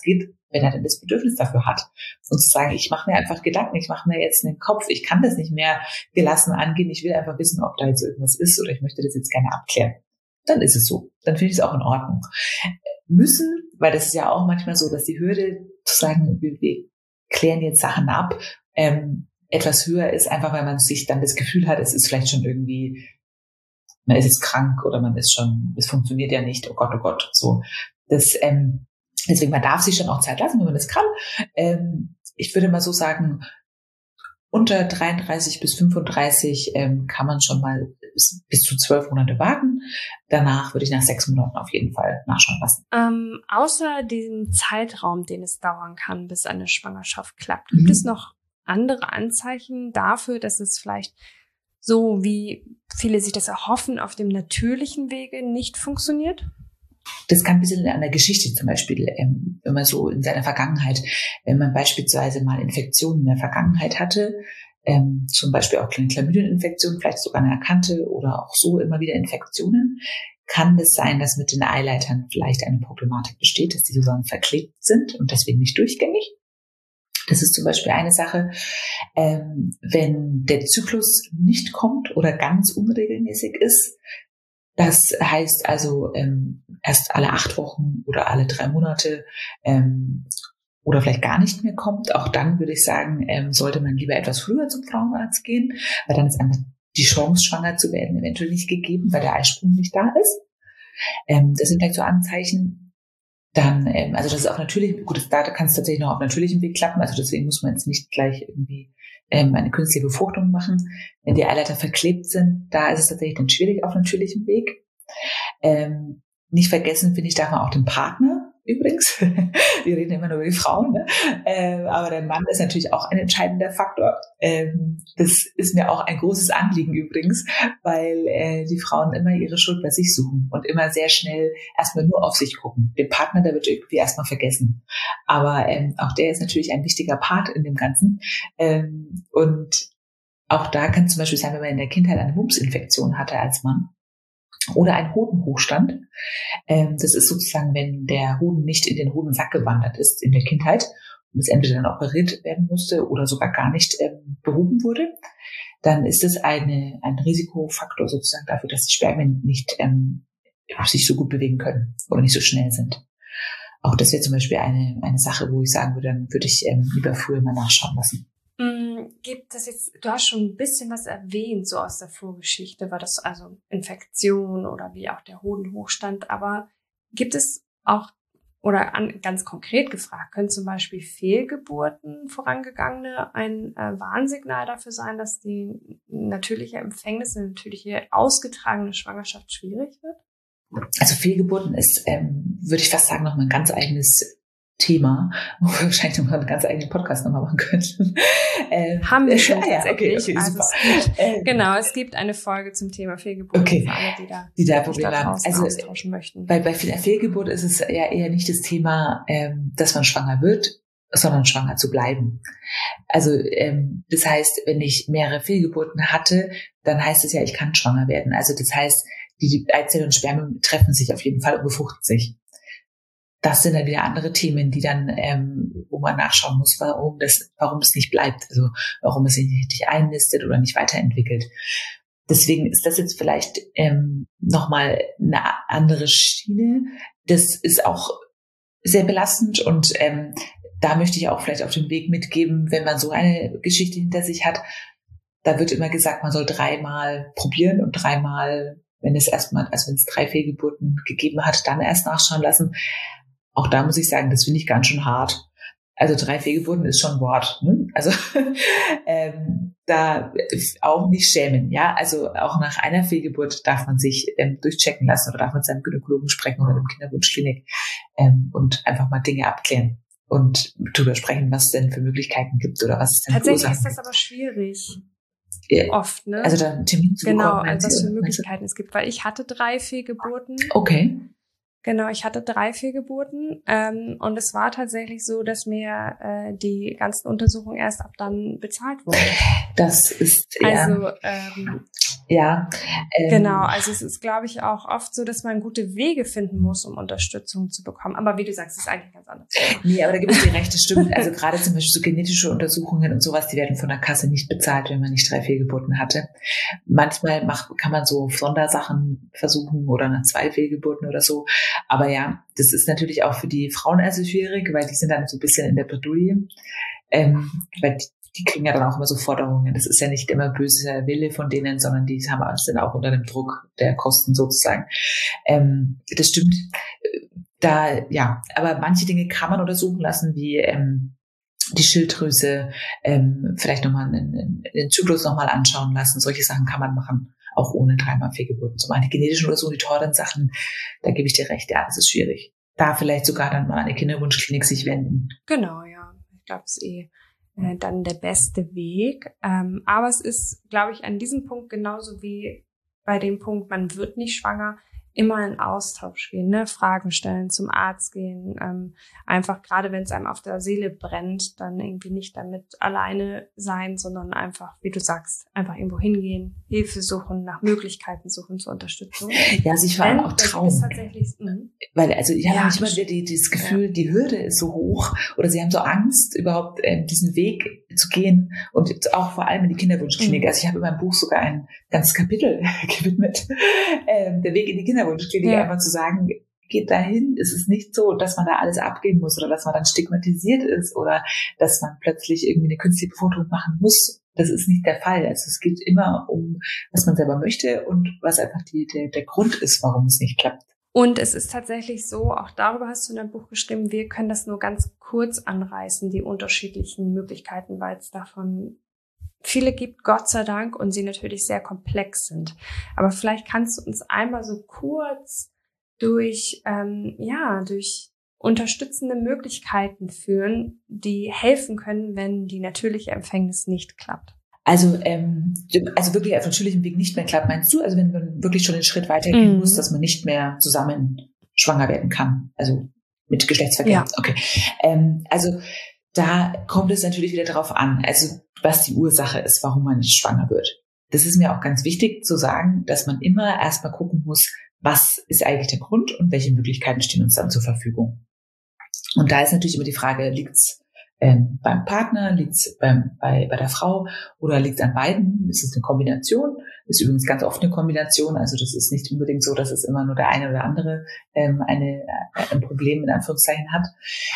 wenn er denn das Bedürfnis dafür hat. Und zu sagen, ich mache mir einfach Gedanken, ich mache mir jetzt einen Kopf, ich kann das nicht mehr gelassen angehen, ich will einfach wissen, ob da jetzt irgendwas ist oder ich möchte das jetzt gerne abklären. Dann ist es so. Dann finde ich es auch in Ordnung. Müssen, weil das ist ja auch manchmal so, dass die Hürde zu sagen, wir, wir klären jetzt Sachen ab, ähm, etwas höher ist, einfach weil man sich dann das Gefühl hat, es ist vielleicht schon irgendwie, man ist jetzt krank oder man ist schon, es funktioniert ja nicht, oh Gott, oh Gott, so. Das, ähm, deswegen, man darf sich schon auch Zeit lassen, wenn man das kann. Ähm, ich würde mal so sagen, unter dreiunddreißig bis fünfunddreißig ähm, kann man schon mal bis, bis zu zwölf Monate warten. Danach würde ich nach sechs Monaten auf jeden Fall nachschauen lassen. Ähm, außer diesem Zeitraum, den es dauern kann, bis eine Schwangerschaft klappt, gibt mhm. es noch andere Anzeichen dafür, dass es vielleicht so, wie viele sich das erhoffen, auf dem natürlichen Wege nicht funktioniert? Das kann ein bisschen an der Geschichte zum Beispiel, ähm, wenn man so in seiner Vergangenheit, wenn man beispielsweise mal Infektionen in der Vergangenheit hatte, ähm, zum Beispiel auch kleine Chlamydieninfektionen, vielleicht sogar eine erkannte oder auch so immer wieder Infektionen, kann es sein, dass mit den Eileitern vielleicht eine Problematik besteht, dass die sozusagen verklebt sind und deswegen nicht durchgängig. Das ist zum Beispiel eine Sache, ähm, wenn der Zyklus nicht kommt oder ganz unregelmäßig ist. Das heißt also ähm, erst alle acht Wochen oder alle drei Monate ähm, oder vielleicht gar nicht mehr kommt. Auch dann würde ich sagen, ähm, sollte man lieber etwas früher zum Frauenarzt gehen, weil dann ist einfach die Chance, schwanger zu werden, eventuell nicht gegeben, weil der Eisprung nicht da ist. Ähm, das sind vielleicht so Anzeichen. Dann, ähm, also das ist auch natürlich, gut, da kann es tatsächlich noch auf natürlichem Weg klappen, also deswegen muss man jetzt nicht gleich irgendwie ähm, eine künstliche Befruchtung machen. Wenn die Eileiter verklebt sind, da ist es tatsächlich dann schwierig auf natürlichem Weg. Ähm, nicht vergessen, finde ich, darf man auch den Partner übrigens. Wir reden immer nur über die Frauen, ne? ähm, aber der Mann ist natürlich auch ein entscheidender Faktor. Ähm, das ist mir auch ein großes Anliegen übrigens, weil äh, die Frauen immer ihre Schuld bei sich suchen und immer sehr schnell erstmal nur auf sich gucken. Den Partner, der wird irgendwie erstmal vergessen. Aber ähm, auch der ist natürlich ein wichtiger Part in dem Ganzen. Ähm, und auch da kann es zum Beispiel sein, wenn man in der Kindheit eine Mumpsinfektion hatte als Mann, oder ein Hodenhochstand. Ähm, das ist sozusagen, wenn der Hoden nicht in den Hodensack gewandert ist in der Kindheit und es entweder dann operiert werden musste oder sogar gar nicht ähm, behoben wurde, dann ist es eine, ein Risikofaktor sozusagen dafür, dass die Spermien nicht ähm, sich so gut bewegen können oder nicht so schnell sind. Auch das wäre zum Beispiel eine, eine Sache, wo ich sagen würde, dann würde ich ähm, lieber früher mal nachschauen lassen. Gibt es jetzt, du hast schon ein bisschen was erwähnt, so aus der Vorgeschichte, war das also Infektion oder wie auch der Hodenhochstand, aber gibt es auch, oder an, ganz konkret gefragt, können zum Beispiel Fehlgeburten, vorangegangene, ein äh, Warnsignal dafür sein, dass die natürliche Empfängnis, eine natürliche ausgetragene Schwangerschaft schwierig wird? Also Fehlgeburten ist, ähm, würde ich fast sagen, noch mal ein ganz eigenes Thema, wo wir wahrscheinlich noch mal einen ganz eigenen Podcast nochmal machen könnten. Ähm, Haben wir schon äh, tatsächlich. Ja, okay, okay, also es gibt, ähm, genau, es gibt eine Folge zum Thema Fehlgeburt okay. für alle, die da, die da Probleme haben. Also austauschen möchten. Bei, bei Fehlgeburt ist es ja eher nicht das Thema, ähm, dass man schwanger wird, sondern schwanger zu bleiben. Also ähm, das heißt, wenn ich mehrere Fehlgeburten hatte, dann heißt es ja, ich kann schwanger werden. Also das heißt, die Eizellen und Spermien treffen sich auf jeden Fall und befruchten sich. Das sind dann wieder andere Themen, die dann, ähm, wo man nachschauen muss, warum das, warum es nicht bleibt, also warum es sich nicht einnistet oder nicht weiterentwickelt. Deswegen ist das jetzt vielleicht ähm, nochmal eine andere Schiene. Das ist auch sehr belastend und ähm, da möchte ich auch vielleicht auf den Weg mitgeben, wenn man so eine Geschichte hinter sich hat. Da wird immer gesagt, man soll dreimal probieren und dreimal, wenn es erstmal, also wenn es drei Fehlgeburten gegeben hat, dann erst nachschauen lassen. Auch da muss ich sagen, das finde ich ganz schön hart. Also drei Fehlgeburten ist schon ein Wort. Ne? Also ähm, da auch nicht schämen. Ja, also auch nach einer Fehlgeburt darf man sich ähm, durchchecken lassen oder darf man mit seinem Gynäkologen sprechen oder im Kinderwunschklinik ähm, und einfach mal Dinge abklären und darüber sprechen, was es denn für Möglichkeiten gibt oder was es denn für Ursachen gibt. Tatsächlich ist das aber schwierig. Ja. Oft, ne? Also dann einen Termin zu genau, bekommen. Genau, also was für Möglichkeiten es gibt, weil ich hatte drei Fehlgeburten. Okay. Genau, ich hatte drei Fehlgeburten ähm, und es war tatsächlich so, dass mir äh, die ganzen Untersuchungen erst ab dann bezahlt wurden. Das ist ja... Also ähm, Ja. Ähm, genau, also es ist, glaube ich, auch oft so, dass man gute Wege finden muss, um Unterstützung zu bekommen. Aber wie du sagst, ist eigentlich ganz anders. Nee, aber da gibt es dir recht, das stimmt. Also gerade zum Beispiel so genetische Untersuchungen und sowas, die werden von der Kasse nicht bezahlt, wenn man nicht drei Fehlgeburten hatte. Manchmal macht, kann man so Sondersachen versuchen oder nach zwei Fehlgeburten oder so. Aber ja, das ist natürlich auch für die Frauenärzte schwierig, weil die sind dann so ein bisschen in der Bredouille. Ähm, weil die, die kriegen ja dann auch immer so Forderungen. Das ist ja nicht immer böser Wille von denen, sondern die haben, sind auch unter dem Druck der Kosten sozusagen. Ähm, das stimmt. Da, ja, aber manche Dinge kann man untersuchen lassen, wie ähm, die Schilddrüse, ähm, vielleicht nochmal den, den Zyklus nochmal anschauen lassen. Solche Sachen kann man machen, auch ohne dreimal Fehlgeburten. So meine genetischen oder so, die teuren Sachen, da gebe ich dir recht, ja, das ist schwierig. Da vielleicht sogar dann mal an eine Kinderwunschklinik sich wenden. Genau, ja. Ich glaube, es ist eh äh, dann der beste Weg. Ähm, aber es ist, glaube ich, an diesem Punkt genauso wie bei dem Punkt, man wird nicht schwanger, immer in Austausch gehen, ne? Fragen stellen, zum Arzt gehen, ähm, einfach gerade wenn es einem auf der Seele brennt, dann irgendwie nicht damit alleine sein, sondern einfach, wie du sagst, einfach irgendwo hingehen, Hilfe suchen, nach Möglichkeiten suchen zur Unterstützung. Ja, sich vor allem auch trauen. Tatsächlich, weil also ich habe ja, manchmal wieder die, dieses Gefühl, ja. die Hürde ist so hoch oder sie haben so Angst, überhaupt äh, diesen Weg zu gehen und auch vor allem in die Kinderwunschklinik. Mhm. Also ich habe in meinem Buch sogar ein ganzes Kapitel gewidmet, äh, der Weg in die Kinderwunschklinik, ja. einfach zu sagen, geht dahin. Es ist nicht so, dass man da alles abgeben muss oder dass man dann stigmatisiert ist oder dass man plötzlich irgendwie eine künstliche Befruchtung machen muss. Das ist nicht der Fall. Also es geht immer um, was man selber möchte und was einfach die, der, der Grund ist, warum es nicht klappt. Und es ist tatsächlich so, auch darüber hast du in deinem Buch geschrieben, wir können das nur ganz kurz anreißen, die unterschiedlichen Möglichkeiten, weil es davon viele gibt, Gott sei Dank, und sie natürlich sehr komplex sind. Aber vielleicht kannst du uns einmal so kurz durch, ähm, ja, durch unterstützende Möglichkeiten führen, die helfen können, wenn die natürliche Empfängnis nicht klappt. Also, ähm, also wirklich auf natürlichem Weg nicht mehr klappt, meinst du? Also wenn man wirklich schon einen Schritt weitergehen mhm. muss, dass man nicht mehr zusammen schwanger werden kann, also mit Geschlechtsverkehr. Ja. Okay. Ähm, also da kommt es natürlich wieder darauf an, also was die Ursache ist, warum man nicht schwanger wird. Das ist mir auch ganz wichtig zu sagen, dass man immer erstmal gucken muss, was ist eigentlich der Grund und welche Möglichkeiten stehen uns dann zur Verfügung. Und da ist natürlich immer die Frage, liegt's Ähm, beim Partner, liegt es beim, bei, bei der Frau oder liegt es an beiden? Ist es eine Kombination? Ist übrigens ganz oft eine Kombination. Also das ist nicht unbedingt so, dass es immer nur der eine oder andere ähm, eine, ein Problem in Anführungszeichen hat.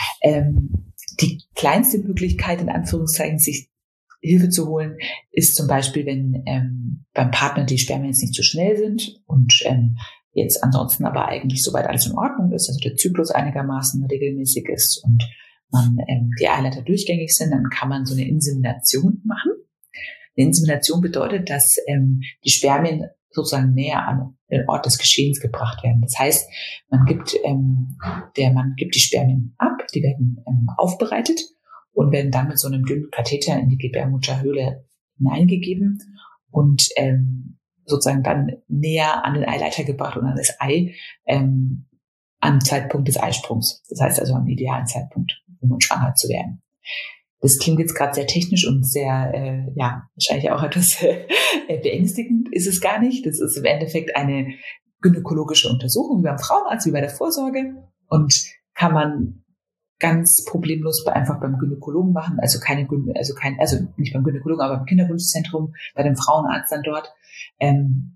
Ähm, die kleinste Möglichkeit in Anführungszeichen, sich Hilfe zu holen, ist zum Beispiel, wenn ähm, beim Partner die Spermien jetzt nicht so schnell sind und ähm, jetzt ansonsten aber eigentlich soweit alles in Ordnung ist, also der Zyklus einigermaßen regelmäßig ist und man ähm, die Eileiter durchgängig sind, dann kann man so eine Insemination machen. Eine Insemination bedeutet, dass ähm, die Spermien sozusagen näher an den Ort des Geschehens gebracht werden. Das heißt, man gibt ähm, der Mann gibt die Spermien ab, die werden ähm, aufbereitet und werden dann mit so einem dünnen Katheter in die Gebärmutterhöhle hineingegeben und ähm, sozusagen dann näher an den Eileiter gebracht und an das Ei ähm, am Zeitpunkt des Eisprungs. Das heißt also am idealen Zeitpunkt, um schwanger zu werden. Das klingt jetzt gerade sehr technisch und sehr, äh, ja, wahrscheinlich auch etwas äh, beängstigend. Ist es gar nicht. Das ist im Endeffekt eine gynäkologische Untersuchung wie beim Frauenarzt, wie bei der Vorsorge und kann man ganz problemlos einfach beim Gynäkologen machen. Also keine, also kein, also nicht beim Gynäkologen, aber beim Kinderwunschzentrum, bei dem Frauenarzt dann dort. Ähm,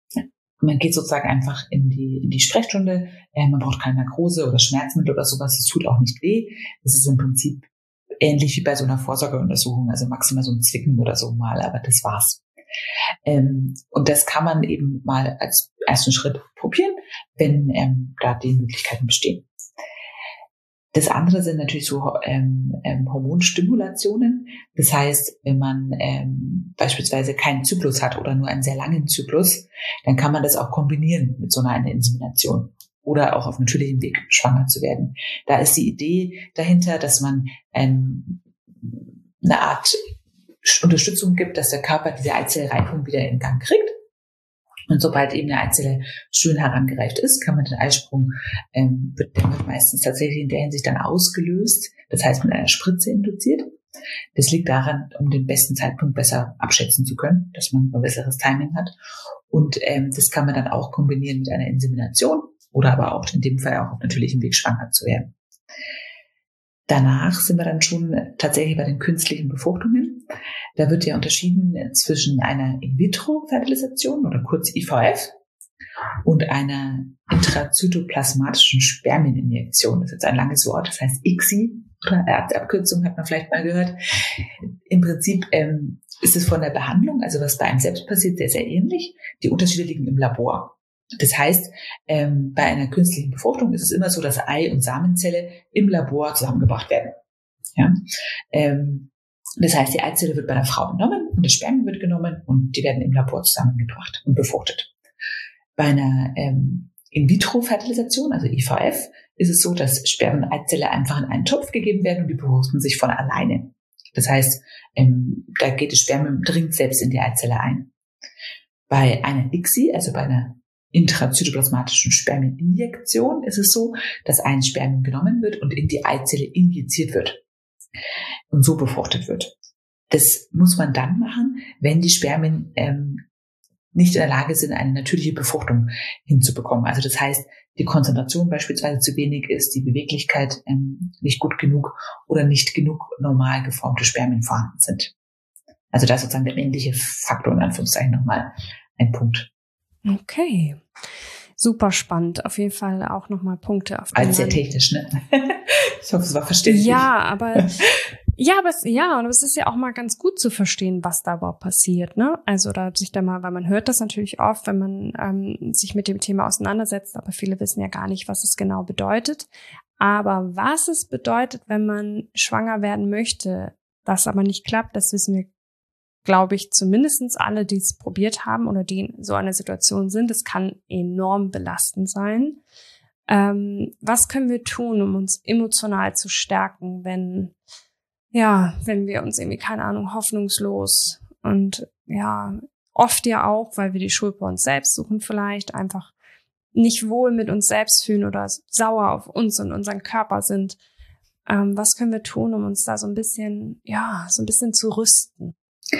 Man geht sozusagen einfach in die, in die Sprechstunde. Äh, man braucht keine Narkose oder Schmerzmittel oder sowas. Es tut auch nicht weh. Es ist im Prinzip ähnlich wie bei so einer Vorsorgeuntersuchung. Also maximal so ein Zwicken oder so mal, aber das war's. Ähm, und das kann man eben mal als ersten Schritt probieren, wenn ähm, da die Möglichkeiten bestehen. Das andere sind natürlich so ähm, ähm, Hormonstimulationen. Das heißt, wenn man ähm, beispielsweise keinen Zyklus hat oder nur einen sehr langen Zyklus, dann kann man das auch kombinieren mit so einer Insemination oder auch auf natürlichem Weg schwanger zu werden. Da ist die Idee dahinter, dass man ähm, eine Art Unterstützung gibt, dass der Körper diese Eizellreifung wieder in Gang kriegt. Und sobald eben eine Eizelle schön herangereift ist, kann man den Eisprung, ähm, wird, der wird meistens tatsächlich in der Hinsicht dann ausgelöst, das heißt mit einer Spritze induziert. Das liegt daran, um den besten Zeitpunkt besser abschätzen zu können, dass man ein besseres Timing hat. Und ähm, das kann man dann auch kombinieren mit einer Insemination oder aber auch in dem Fall auch auf natürlichem Weg schwanger zu werden. Danach sind wir dann schon tatsächlich bei den künstlichen Befruchtungen. Da wird ja unterschieden zwischen einer In-vitro-Fertilisation oder kurz I V F und einer intrazytoplasmatischen Spermieninjektion. Das ist jetzt ein langes Wort, das heißt I C S I oder Abkürzung hat man vielleicht mal gehört. Im Prinzip ähm, ist es von der Behandlung, also was bei einem selbst passiert, sehr, sehr ähnlich. Die Unterschiede liegen im Labor. Das heißt, ähm, bei einer künstlichen Befruchtung ist es immer so, dass Ei und Samenzelle im Labor zusammengebracht werden. Ja? Ähm, das heißt, die Eizelle wird bei der Frau genommen und das Spermium wird genommen und die werden im Labor zusammengebracht und befruchtet. Bei einer ähm, In-vitro-Fertilisation, also I V F, ist es so, dass Spermium und Eizelle einfach in einen Topf gegeben werden und die befruchten sich von alleine. Das heißt, ähm, da geht das Spermium, dringt selbst in die Eizelle ein. Bei einer I C S I, also bei einer intrazytoplasmatischen Spermieninjektion, ist es so, dass ein Spermium genommen wird und in die Eizelle injiziert wird und so befruchtet wird. Das muss man dann machen, wenn die Spermien ähm, nicht in der Lage sind, eine natürliche Befruchtung hinzubekommen. Also das heißt, die Konzentration beispielsweise zu wenig ist, die Beweglichkeit ähm, nicht gut genug oder nicht genug normal geformte Spermien vorhanden sind. Also da ist sozusagen der männliche Faktor in Anführungszeichen nochmal ein Punkt. Okay, super spannend. Auf jeden Fall auch nochmal Punkte auf. Also sehr technisch, ne? Ich hoffe, es war verständlich. Ja, aber ja, aber es, ja, und es ist ja auch mal ganz gut zu verstehen, was da überhaupt passiert, ne? Also da sich da mal, weil man hört das natürlich oft, wenn man ähm, sich mit dem Thema auseinandersetzt, aber viele wissen ja gar nicht, was es genau bedeutet. Aber was es bedeutet, wenn man schwanger werden möchte, das aber nicht klappt, das wissen wir, glaube ich, zumindestens alle, die es probiert haben oder die in so einer Situation sind. Das kann enorm belastend sein. Ähm, was können wir tun, um uns emotional zu stärken, wenn, ja, wenn wir uns irgendwie, keine Ahnung, hoffnungslos und ja, oft ja auch, weil wir die Schuld bei uns selbst suchen vielleicht, einfach nicht wohl mit uns selbst fühlen oder sauer auf uns und unseren Körper sind. Ähm, was können wir tun, um uns da so ein bisschen, ja, so ein bisschen zu rüsten?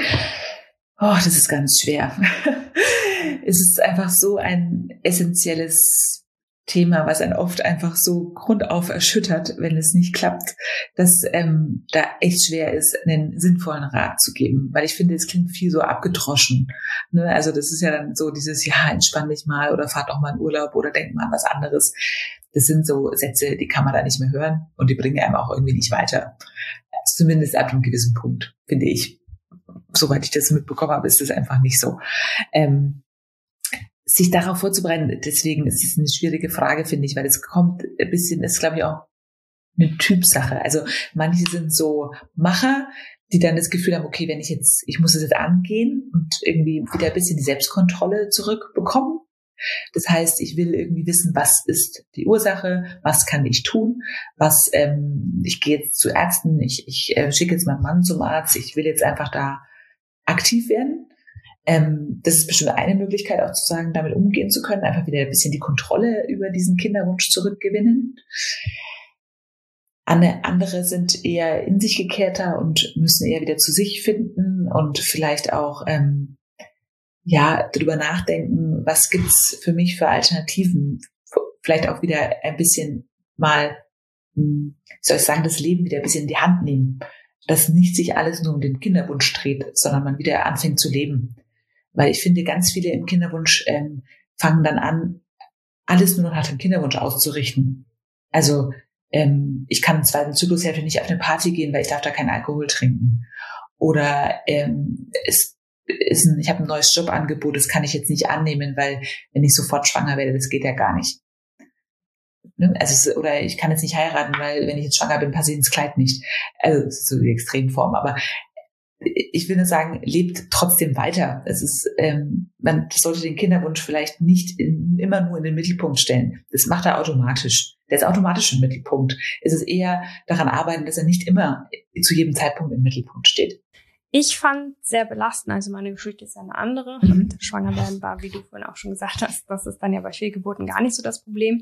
Oh, das ist ganz schwer. Es ist einfach so ein essentielles Thema, was einen oft einfach so grundauf erschüttert, wenn es nicht klappt, dass ähm, da echt schwer ist, einen sinnvollen Rat zu geben. Weil ich finde, es klingt viel so abgedroschen. Ne? Also das ist ja dann so dieses, ja, entspann dich mal oder fahr doch mal in Urlaub oder denk mal an was anderes. Das sind so Sätze, die kann man da nicht mehr hören und die bringen einem auch irgendwie nicht weiter. Zumindest ab einem gewissen Punkt, finde ich. Soweit ich das mitbekommen habe, ist das einfach nicht so. Ähm, sich darauf vorzubereiten, deswegen ist es eine schwierige Frage, finde ich, weil es kommt ein bisschen, ist glaube ich auch eine Typsache. Also manche sind so Macher, die dann das Gefühl haben, okay, wenn ich jetzt, ich muss es jetzt angehen und irgendwie wieder ein bisschen die Selbstkontrolle zurückbekommen. Das heißt, ich will irgendwie wissen, was ist die Ursache, was kann ich tun, was ähm, ich gehe jetzt zu Ärzten, ich, ich äh, schicke jetzt meinen Mann zum Arzt, ich will jetzt einfach da aktiv werden. Ähm, das ist bestimmt eine Möglichkeit, auch zu sagen, damit umgehen zu können, einfach wieder ein bisschen die Kontrolle über diesen Kinderwunsch zurückgewinnen. Andere sind eher in sich gekehrter und müssen eher wieder zu sich finden und vielleicht auch ähm, ja darüber nachdenken, was gibt's für mich für Alternativen, vielleicht auch wieder ein bisschen mal, wie soll ich sagen, das Leben wieder ein bisschen in die Hand nehmen, dass nicht sich alles nur um den Kinderwunsch dreht, sondern man wieder anfängt zu leben. Weil ich finde, ganz viele im Kinderwunsch ähm, fangen dann an, alles nur noch nach dem Kinderwunsch auszurichten. Also ähm, ich kann im zweiten Zyklushälfte nicht auf eine Party gehen, weil ich darf da keinen Alkohol trinken. Oder ähm, es ist ein, ich habe ein neues Jobangebot, das kann ich jetzt nicht annehmen, weil wenn ich sofort schwanger werde, das geht ja gar nicht. Ne? Also oder ich kann jetzt nicht heiraten, weil wenn ich jetzt schwanger bin, passiert das Kleid nicht. Also das ist so die Extremform, aber ich will nur sagen, lebt trotzdem weiter. Es ist, ähm, man sollte den Kinderwunsch vielleicht nicht in, immer nur in den Mittelpunkt stellen. Das macht er automatisch. Der ist automatisch im Mittelpunkt. Es ist eher daran arbeiten, dass er nicht immer zu jedem Zeitpunkt im Mittelpunkt steht. Ich fand sehr belastend, also meine Geschichte ist ja eine andere. Mhm. Schwanger werden war, wie du vorhin auch schon gesagt hast, das ist dann ja bei Fehlgeburten gar nicht so das Problem.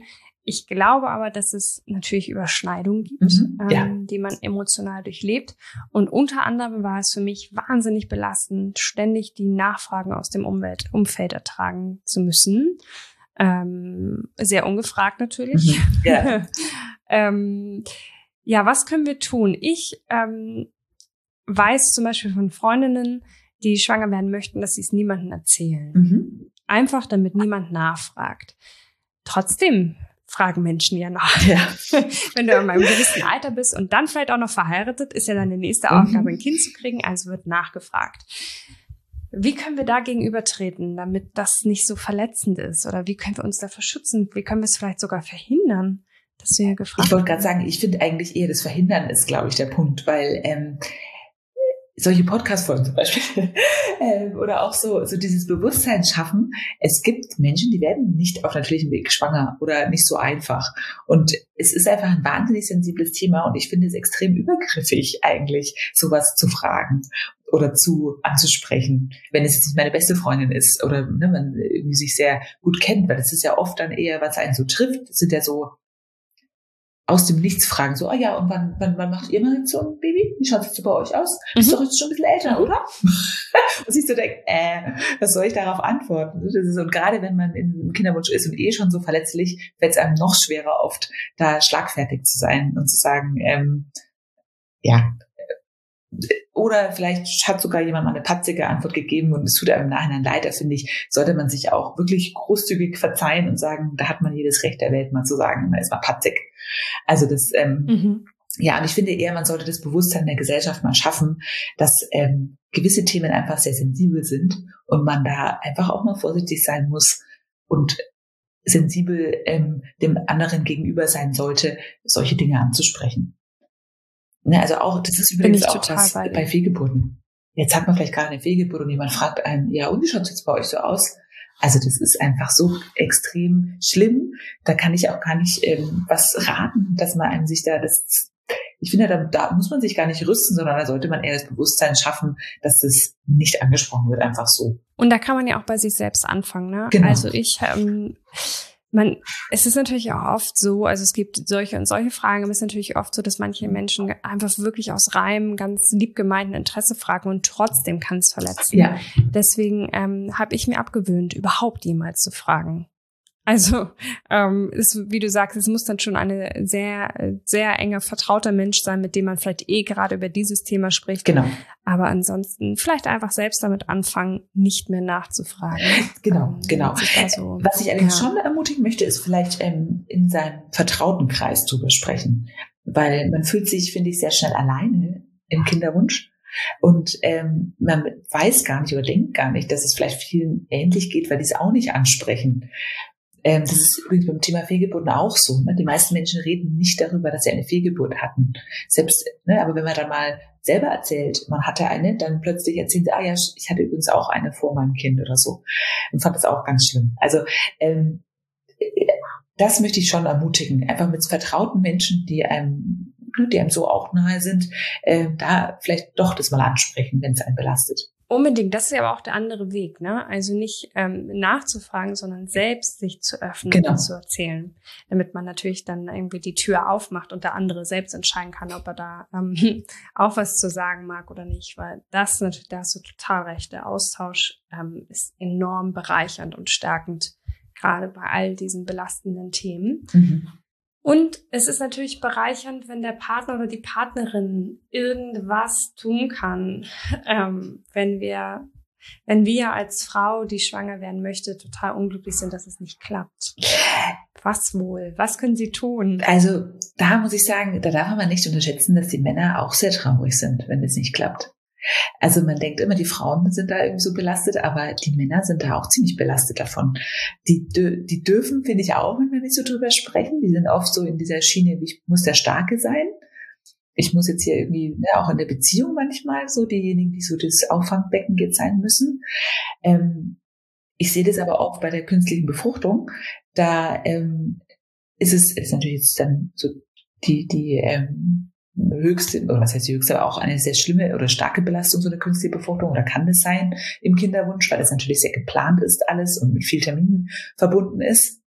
Ich glaube aber, dass es natürlich Überschneidungen gibt, Mhm, ja. ähm, die man emotional durchlebt. Und unter anderem war es für mich wahnsinnig belastend, ständig die Nachfragen aus dem Umwelt, Umfeld ertragen zu müssen. Ähm, sehr ungefragt natürlich. Mhm, ja. ähm, ja, was können wir tun? Ich ähm, weiß zum Beispiel von Freundinnen, die schwanger werden möchten, dass sie es niemandem erzählen. Mhm. Einfach, damit niemand nachfragt. Trotzdem fragen Menschen ja nach. Ja. Wenn du in einem gewissen Alter bist und dann vielleicht auch noch verheiratet, ist ja deine nächste Aufgabe, ein Kind zu kriegen, also wird nachgefragt. Wie können wir da gegenübertreten, damit das nicht so verletzend ist? Oder wie können wir uns davor schützen? Wie können wir es vielleicht sogar verhindern, dass wir ja gefragt Ich wollte gerade sagen, ich finde eigentlich eher das Verhindern ist, glaube ich, der Punkt, weil ähm, solche Podcast-Folgen zum Beispiel äh, oder auch so, so dieses Bewusstsein schaffen. Es gibt Menschen, die werden nicht auf natürlichem Weg schwanger oder nicht so einfach. Und es ist einfach ein wahnsinnig sensibles Thema und ich finde es extrem übergriffig eigentlich, sowas zu fragen oder zu anzusprechen, wenn es jetzt nicht meine beste Freundin ist oder ne, man irgendwie sich sehr gut kennt, weil das ist ja oft dann eher, was einen so trifft, das sind ja so aus dem Nichts fragen, so, ah ja, und wann, wann, wann macht ihr mal jetzt so ein Baby? Wie schaut es jetzt bei euch aus? Mhm. Ist doch jetzt schon ein bisschen älter, oder? Und siehst du, denkst, äh, was soll ich darauf antworten? Das ist, und gerade wenn man im Kinderwunsch ist und eh schon so verletzlich, fällt es einem noch schwerer oft, da schlagfertig zu sein und zu sagen, ähm, ja, oder vielleicht hat sogar jemand mal eine patzige Antwort gegeben und es tut einem im Nachhinein leid. Da finde ich, sollte man sich auch wirklich großzügig verzeihen und sagen, da hat man jedes Recht der Welt mal zu sagen, man ist mal patzig. Also das, ähm, mhm. ja, und ich finde eher, man sollte das Bewusstsein der Gesellschaft mal schaffen, dass ähm, gewisse Themen einfach sehr sensibel sind und man da einfach auch mal vorsichtig sein muss und sensibel ähm, dem anderen gegenüber sein sollte, solche Dinge anzusprechen. Ne, also auch, das ist übrigens auch was bei, bei Fehlgeburten. Jetzt hat man vielleicht gerade eine Fehlgeburt und jemand fragt einen, ja, und wie schaut es jetzt bei euch so aus? Also das ist einfach so extrem schlimm. Da kann ich auch gar nicht ähm, was raten, dass man einem sich da, das, ich finde, da, da muss man sich gar nicht rüsten, sondern da sollte man eher das Bewusstsein schaffen, dass das nicht angesprochen wird, einfach so. Und da kann man ja auch bei sich selbst anfangen, ne? Genau. Also ich, ähm, man, es ist natürlich auch oft so, also es gibt solche und solche Fragen, aber es ist natürlich oft so, dass manche Menschen einfach wirklich aus reinem, ganz lieb gemeinten Interesse fragen und trotzdem kann es verletzen. Ja. Deswegen ähm, habe ich mir abgewöhnt, überhaupt jemals zu fragen. Also, ähm, ist, wie du sagst, es muss dann schon eine sehr, sehr enge, vertrauter Mensch sein, mit dem man vielleicht eh gerade über dieses Thema spricht. Genau. Aber ansonsten vielleicht einfach selbst damit anfangen, nicht mehr nachzufragen. Genau, ähm, genau. So, was ich allerdings ja. schon ermutigen möchte, ist vielleicht ähm, in seinem vertrauten Kreis zu besprechen. Weil man fühlt sich, finde ich, sehr schnell alleine im Kinderwunsch. Und ähm, man weiß gar nicht oder denkt gar nicht, dass es vielleicht vielen ähnlich geht, weil die es auch nicht ansprechen. Ähm, das ist übrigens beim Thema Fehlgeburten auch so. Ne? Die meisten Menschen reden nicht darüber, dass sie eine Fehlgeburt hatten. Selbst, ne, aber wenn man dann mal selber erzählt, man hatte eine, dann plötzlich erzählen sie, ah ja, ich hatte übrigens auch eine vor meinem Kind oder so. Und fand das auch ganz schlimm. Also ähm, das möchte ich schon ermutigen. Einfach mit vertrauten Menschen, die einem, die einem so auch nahe sind, äh, da vielleicht doch das mal ansprechen, wenn es einen belastet. Unbedingt, das ist ja aber auch der andere Weg, ne? Also nicht ähm, nachzufragen, sondern selbst sich zu öffnen genau. und zu erzählen, damit man natürlich dann irgendwie die Tür aufmacht und der andere selbst entscheiden kann, ob er da ähm, auch was zu sagen mag oder nicht, weil das natürlich, da hast du total recht, der Austausch ähm, ist enorm bereichernd und stärkend, gerade bei all diesen belastenden Themen. Mhm. Und es ist natürlich bereichernd, wenn der Partner oder die Partnerin irgendwas tun kann, ähm, wenn wir, wenn wir als Frau, die schwanger werden möchte, total unglücklich sind, dass es nicht klappt. Was wohl? Was können sie tun? Also da muss ich sagen, da darf man nicht unterschätzen, dass die Männer auch sehr traurig sind, wenn es nicht klappt. Also man denkt immer, die Frauen sind da irgendwie so belastet, aber die Männer sind da auch ziemlich belastet davon. Die, die dürfen, finde ich auch, wenn wir nicht so drüber sprechen, die sind oft so in dieser Schiene, ich muss der Starke sein. Ich muss jetzt hier irgendwie, ne, auch in der Beziehung manchmal so diejenigen, die so das Auffangbecken jetzt sein müssen. Ähm, ich sehe das aber auch bei der künstlichen Befruchtung. Da ähm, ist es ist natürlich jetzt dann so die, die ähm, höchste, oder was heißt die höchste, aber auch eine sehr schlimme oder starke Belastung, so eine künstliche Befruchtung, oder kann das sein im Kinderwunsch, weil das natürlich sehr geplant ist alles und mit viel Terminen verbunden ist.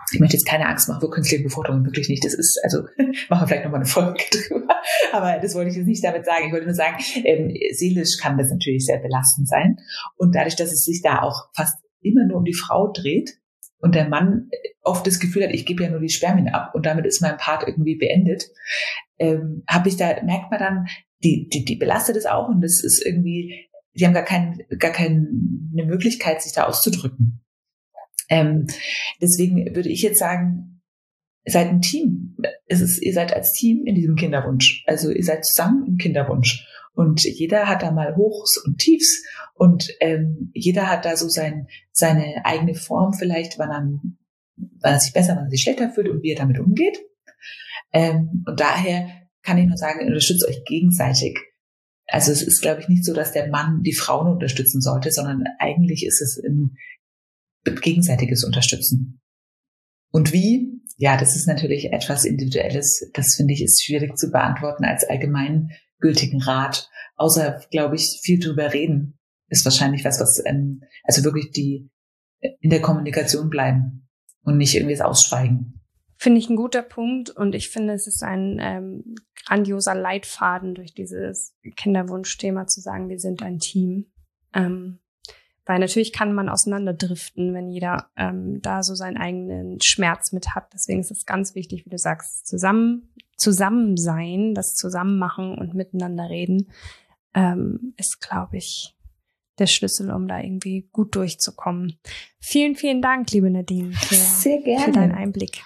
Ich möchte jetzt keine Angst machen vor künstliche Befruchtung, wirklich nicht. Das ist, also machen wir vielleicht nochmal eine Folge drüber. Aber das wollte ich jetzt nicht damit sagen. Ich wollte nur sagen, ähm, seelisch kann das natürlich sehr belastend sein. Und dadurch, dass es sich da auch fast immer nur um die Frau dreht und der Mann oft das Gefühl hat, ich gebe ja nur die Spermien ab und damit ist mein Part irgendwie beendet, ähm, habe ich da, merkt man dann, die, die, die belastet es auch und das ist irgendwie, die haben gar kein, gar keine Möglichkeit, sich da auszudrücken. Ähm, deswegen würde ich jetzt sagen, seid ein Team. Es ist, ihr seid als Team in diesem Kinderwunsch. Also ihr seid zusammen im Kinderwunsch. Und jeder hat da mal Hochs und Tiefs. Und ähm, jeder hat da so sein, seine eigene Form vielleicht, wann er, wann er sich besser, wann er sich schlechter fühlt und wie er damit umgeht. Ähm, und daher kann ich nur sagen, unterstützt euch gegenseitig. Also es ist, glaube ich, nicht so, dass der Mann die Frauen unterstützen sollte, sondern eigentlich ist es ein gegenseitiges Unterstützen. Und wie? Ja, das ist natürlich etwas Individuelles. Das finde ich ist schwierig zu beantworten als allgemeingültigen Rat. Außer, glaube ich, viel drüber reden ist wahrscheinlich was, was, ähm, also wirklich die in der Kommunikation bleiben und nicht irgendwie das Ausschweigen. Finde ich ein guter Punkt und ich finde, es ist ein ähm, grandioser Leitfaden durch dieses Kinderwunschthema zu sagen, wir sind ein Team. Ähm, Weil natürlich kann man auseinanderdriften, wenn jeder ähm, da so seinen eigenen Schmerz mit hat. Deswegen ist es ganz wichtig, wie du sagst, zusammen zusammen sein, das Zusammenmachen und miteinander reden, ähm, ist, glaube ich, der Schlüssel, um da irgendwie gut durchzukommen. Vielen, vielen Dank, liebe Nadine, für, Sehr gerne. für deinen Einblick.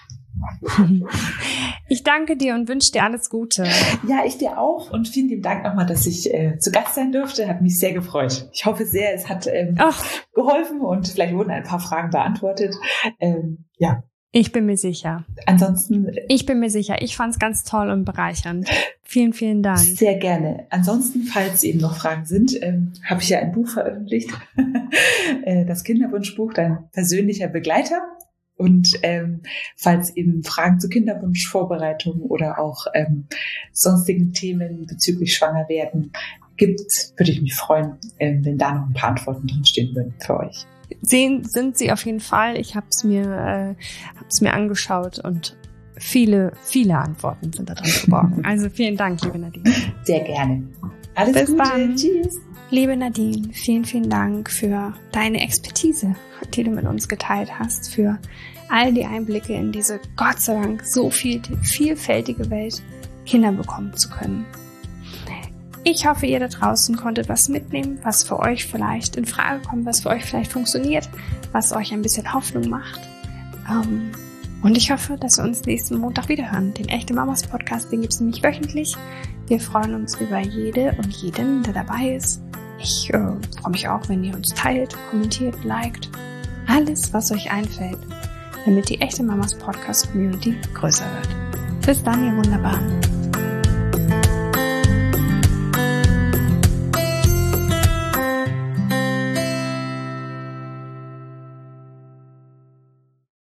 Ich danke dir und wünsche dir alles Gute. Ja, ich dir auch und vielen lieben Dank nochmal, dass ich äh, zu Gast sein durfte. Hat mich sehr gefreut. Ich hoffe sehr, es hat ähm, geholfen und vielleicht wurden ein paar Fragen beantwortet. Ähm, ja. Ich bin mir sicher. Ansonsten. Ich bin mir sicher. Ich fand es ganz toll und bereichernd. Vielen, vielen Dank. Sehr gerne. Ansonsten, falls eben noch Fragen sind, ähm, habe ich ja ein Buch veröffentlicht. Das Kinderwunschbuch, dein persönlicher Begleiter. Und ähm, falls eben Fragen zu Kinderwunschvorbereitung oder auch ähm, sonstigen Themen bezüglich Schwangerwerden gibt, würde ich mich freuen, ähm, wenn da noch ein paar Antworten drinstehen würden für euch. Sehen sind sie auf jeden Fall. Ich habe es mir, äh, hab's mir angeschaut und viele, viele Antworten sind da drin verborgen. Also vielen Dank, liebe Nadine. Sehr gerne. Alles Bis Gute. Dann. Tschüss. Liebe Nadine, vielen, vielen Dank für deine Expertise, die du mit uns geteilt hast, für all die Einblicke in diese, Gott sei Dank, so viel, vielfältige Welt, Kinder bekommen zu können. Ich hoffe, ihr da draußen konntet was mitnehmen, was für euch vielleicht in Frage kommt, was für euch vielleicht funktioniert, was euch ein bisschen Hoffnung macht. Und ich hoffe, dass wir uns nächsten Montag wieder hören. Den Echte Mamas Podcast, den gibt es nämlich wöchentlich. Wir freuen uns über jede und jeden, der dabei ist. Ich äh, freue mich auch, wenn ihr uns teilt, kommentiert, liked. Alles, was euch einfällt, damit die Echte Mamas Podcast Community größer wird. Bis dann, ihr Wunderbaren.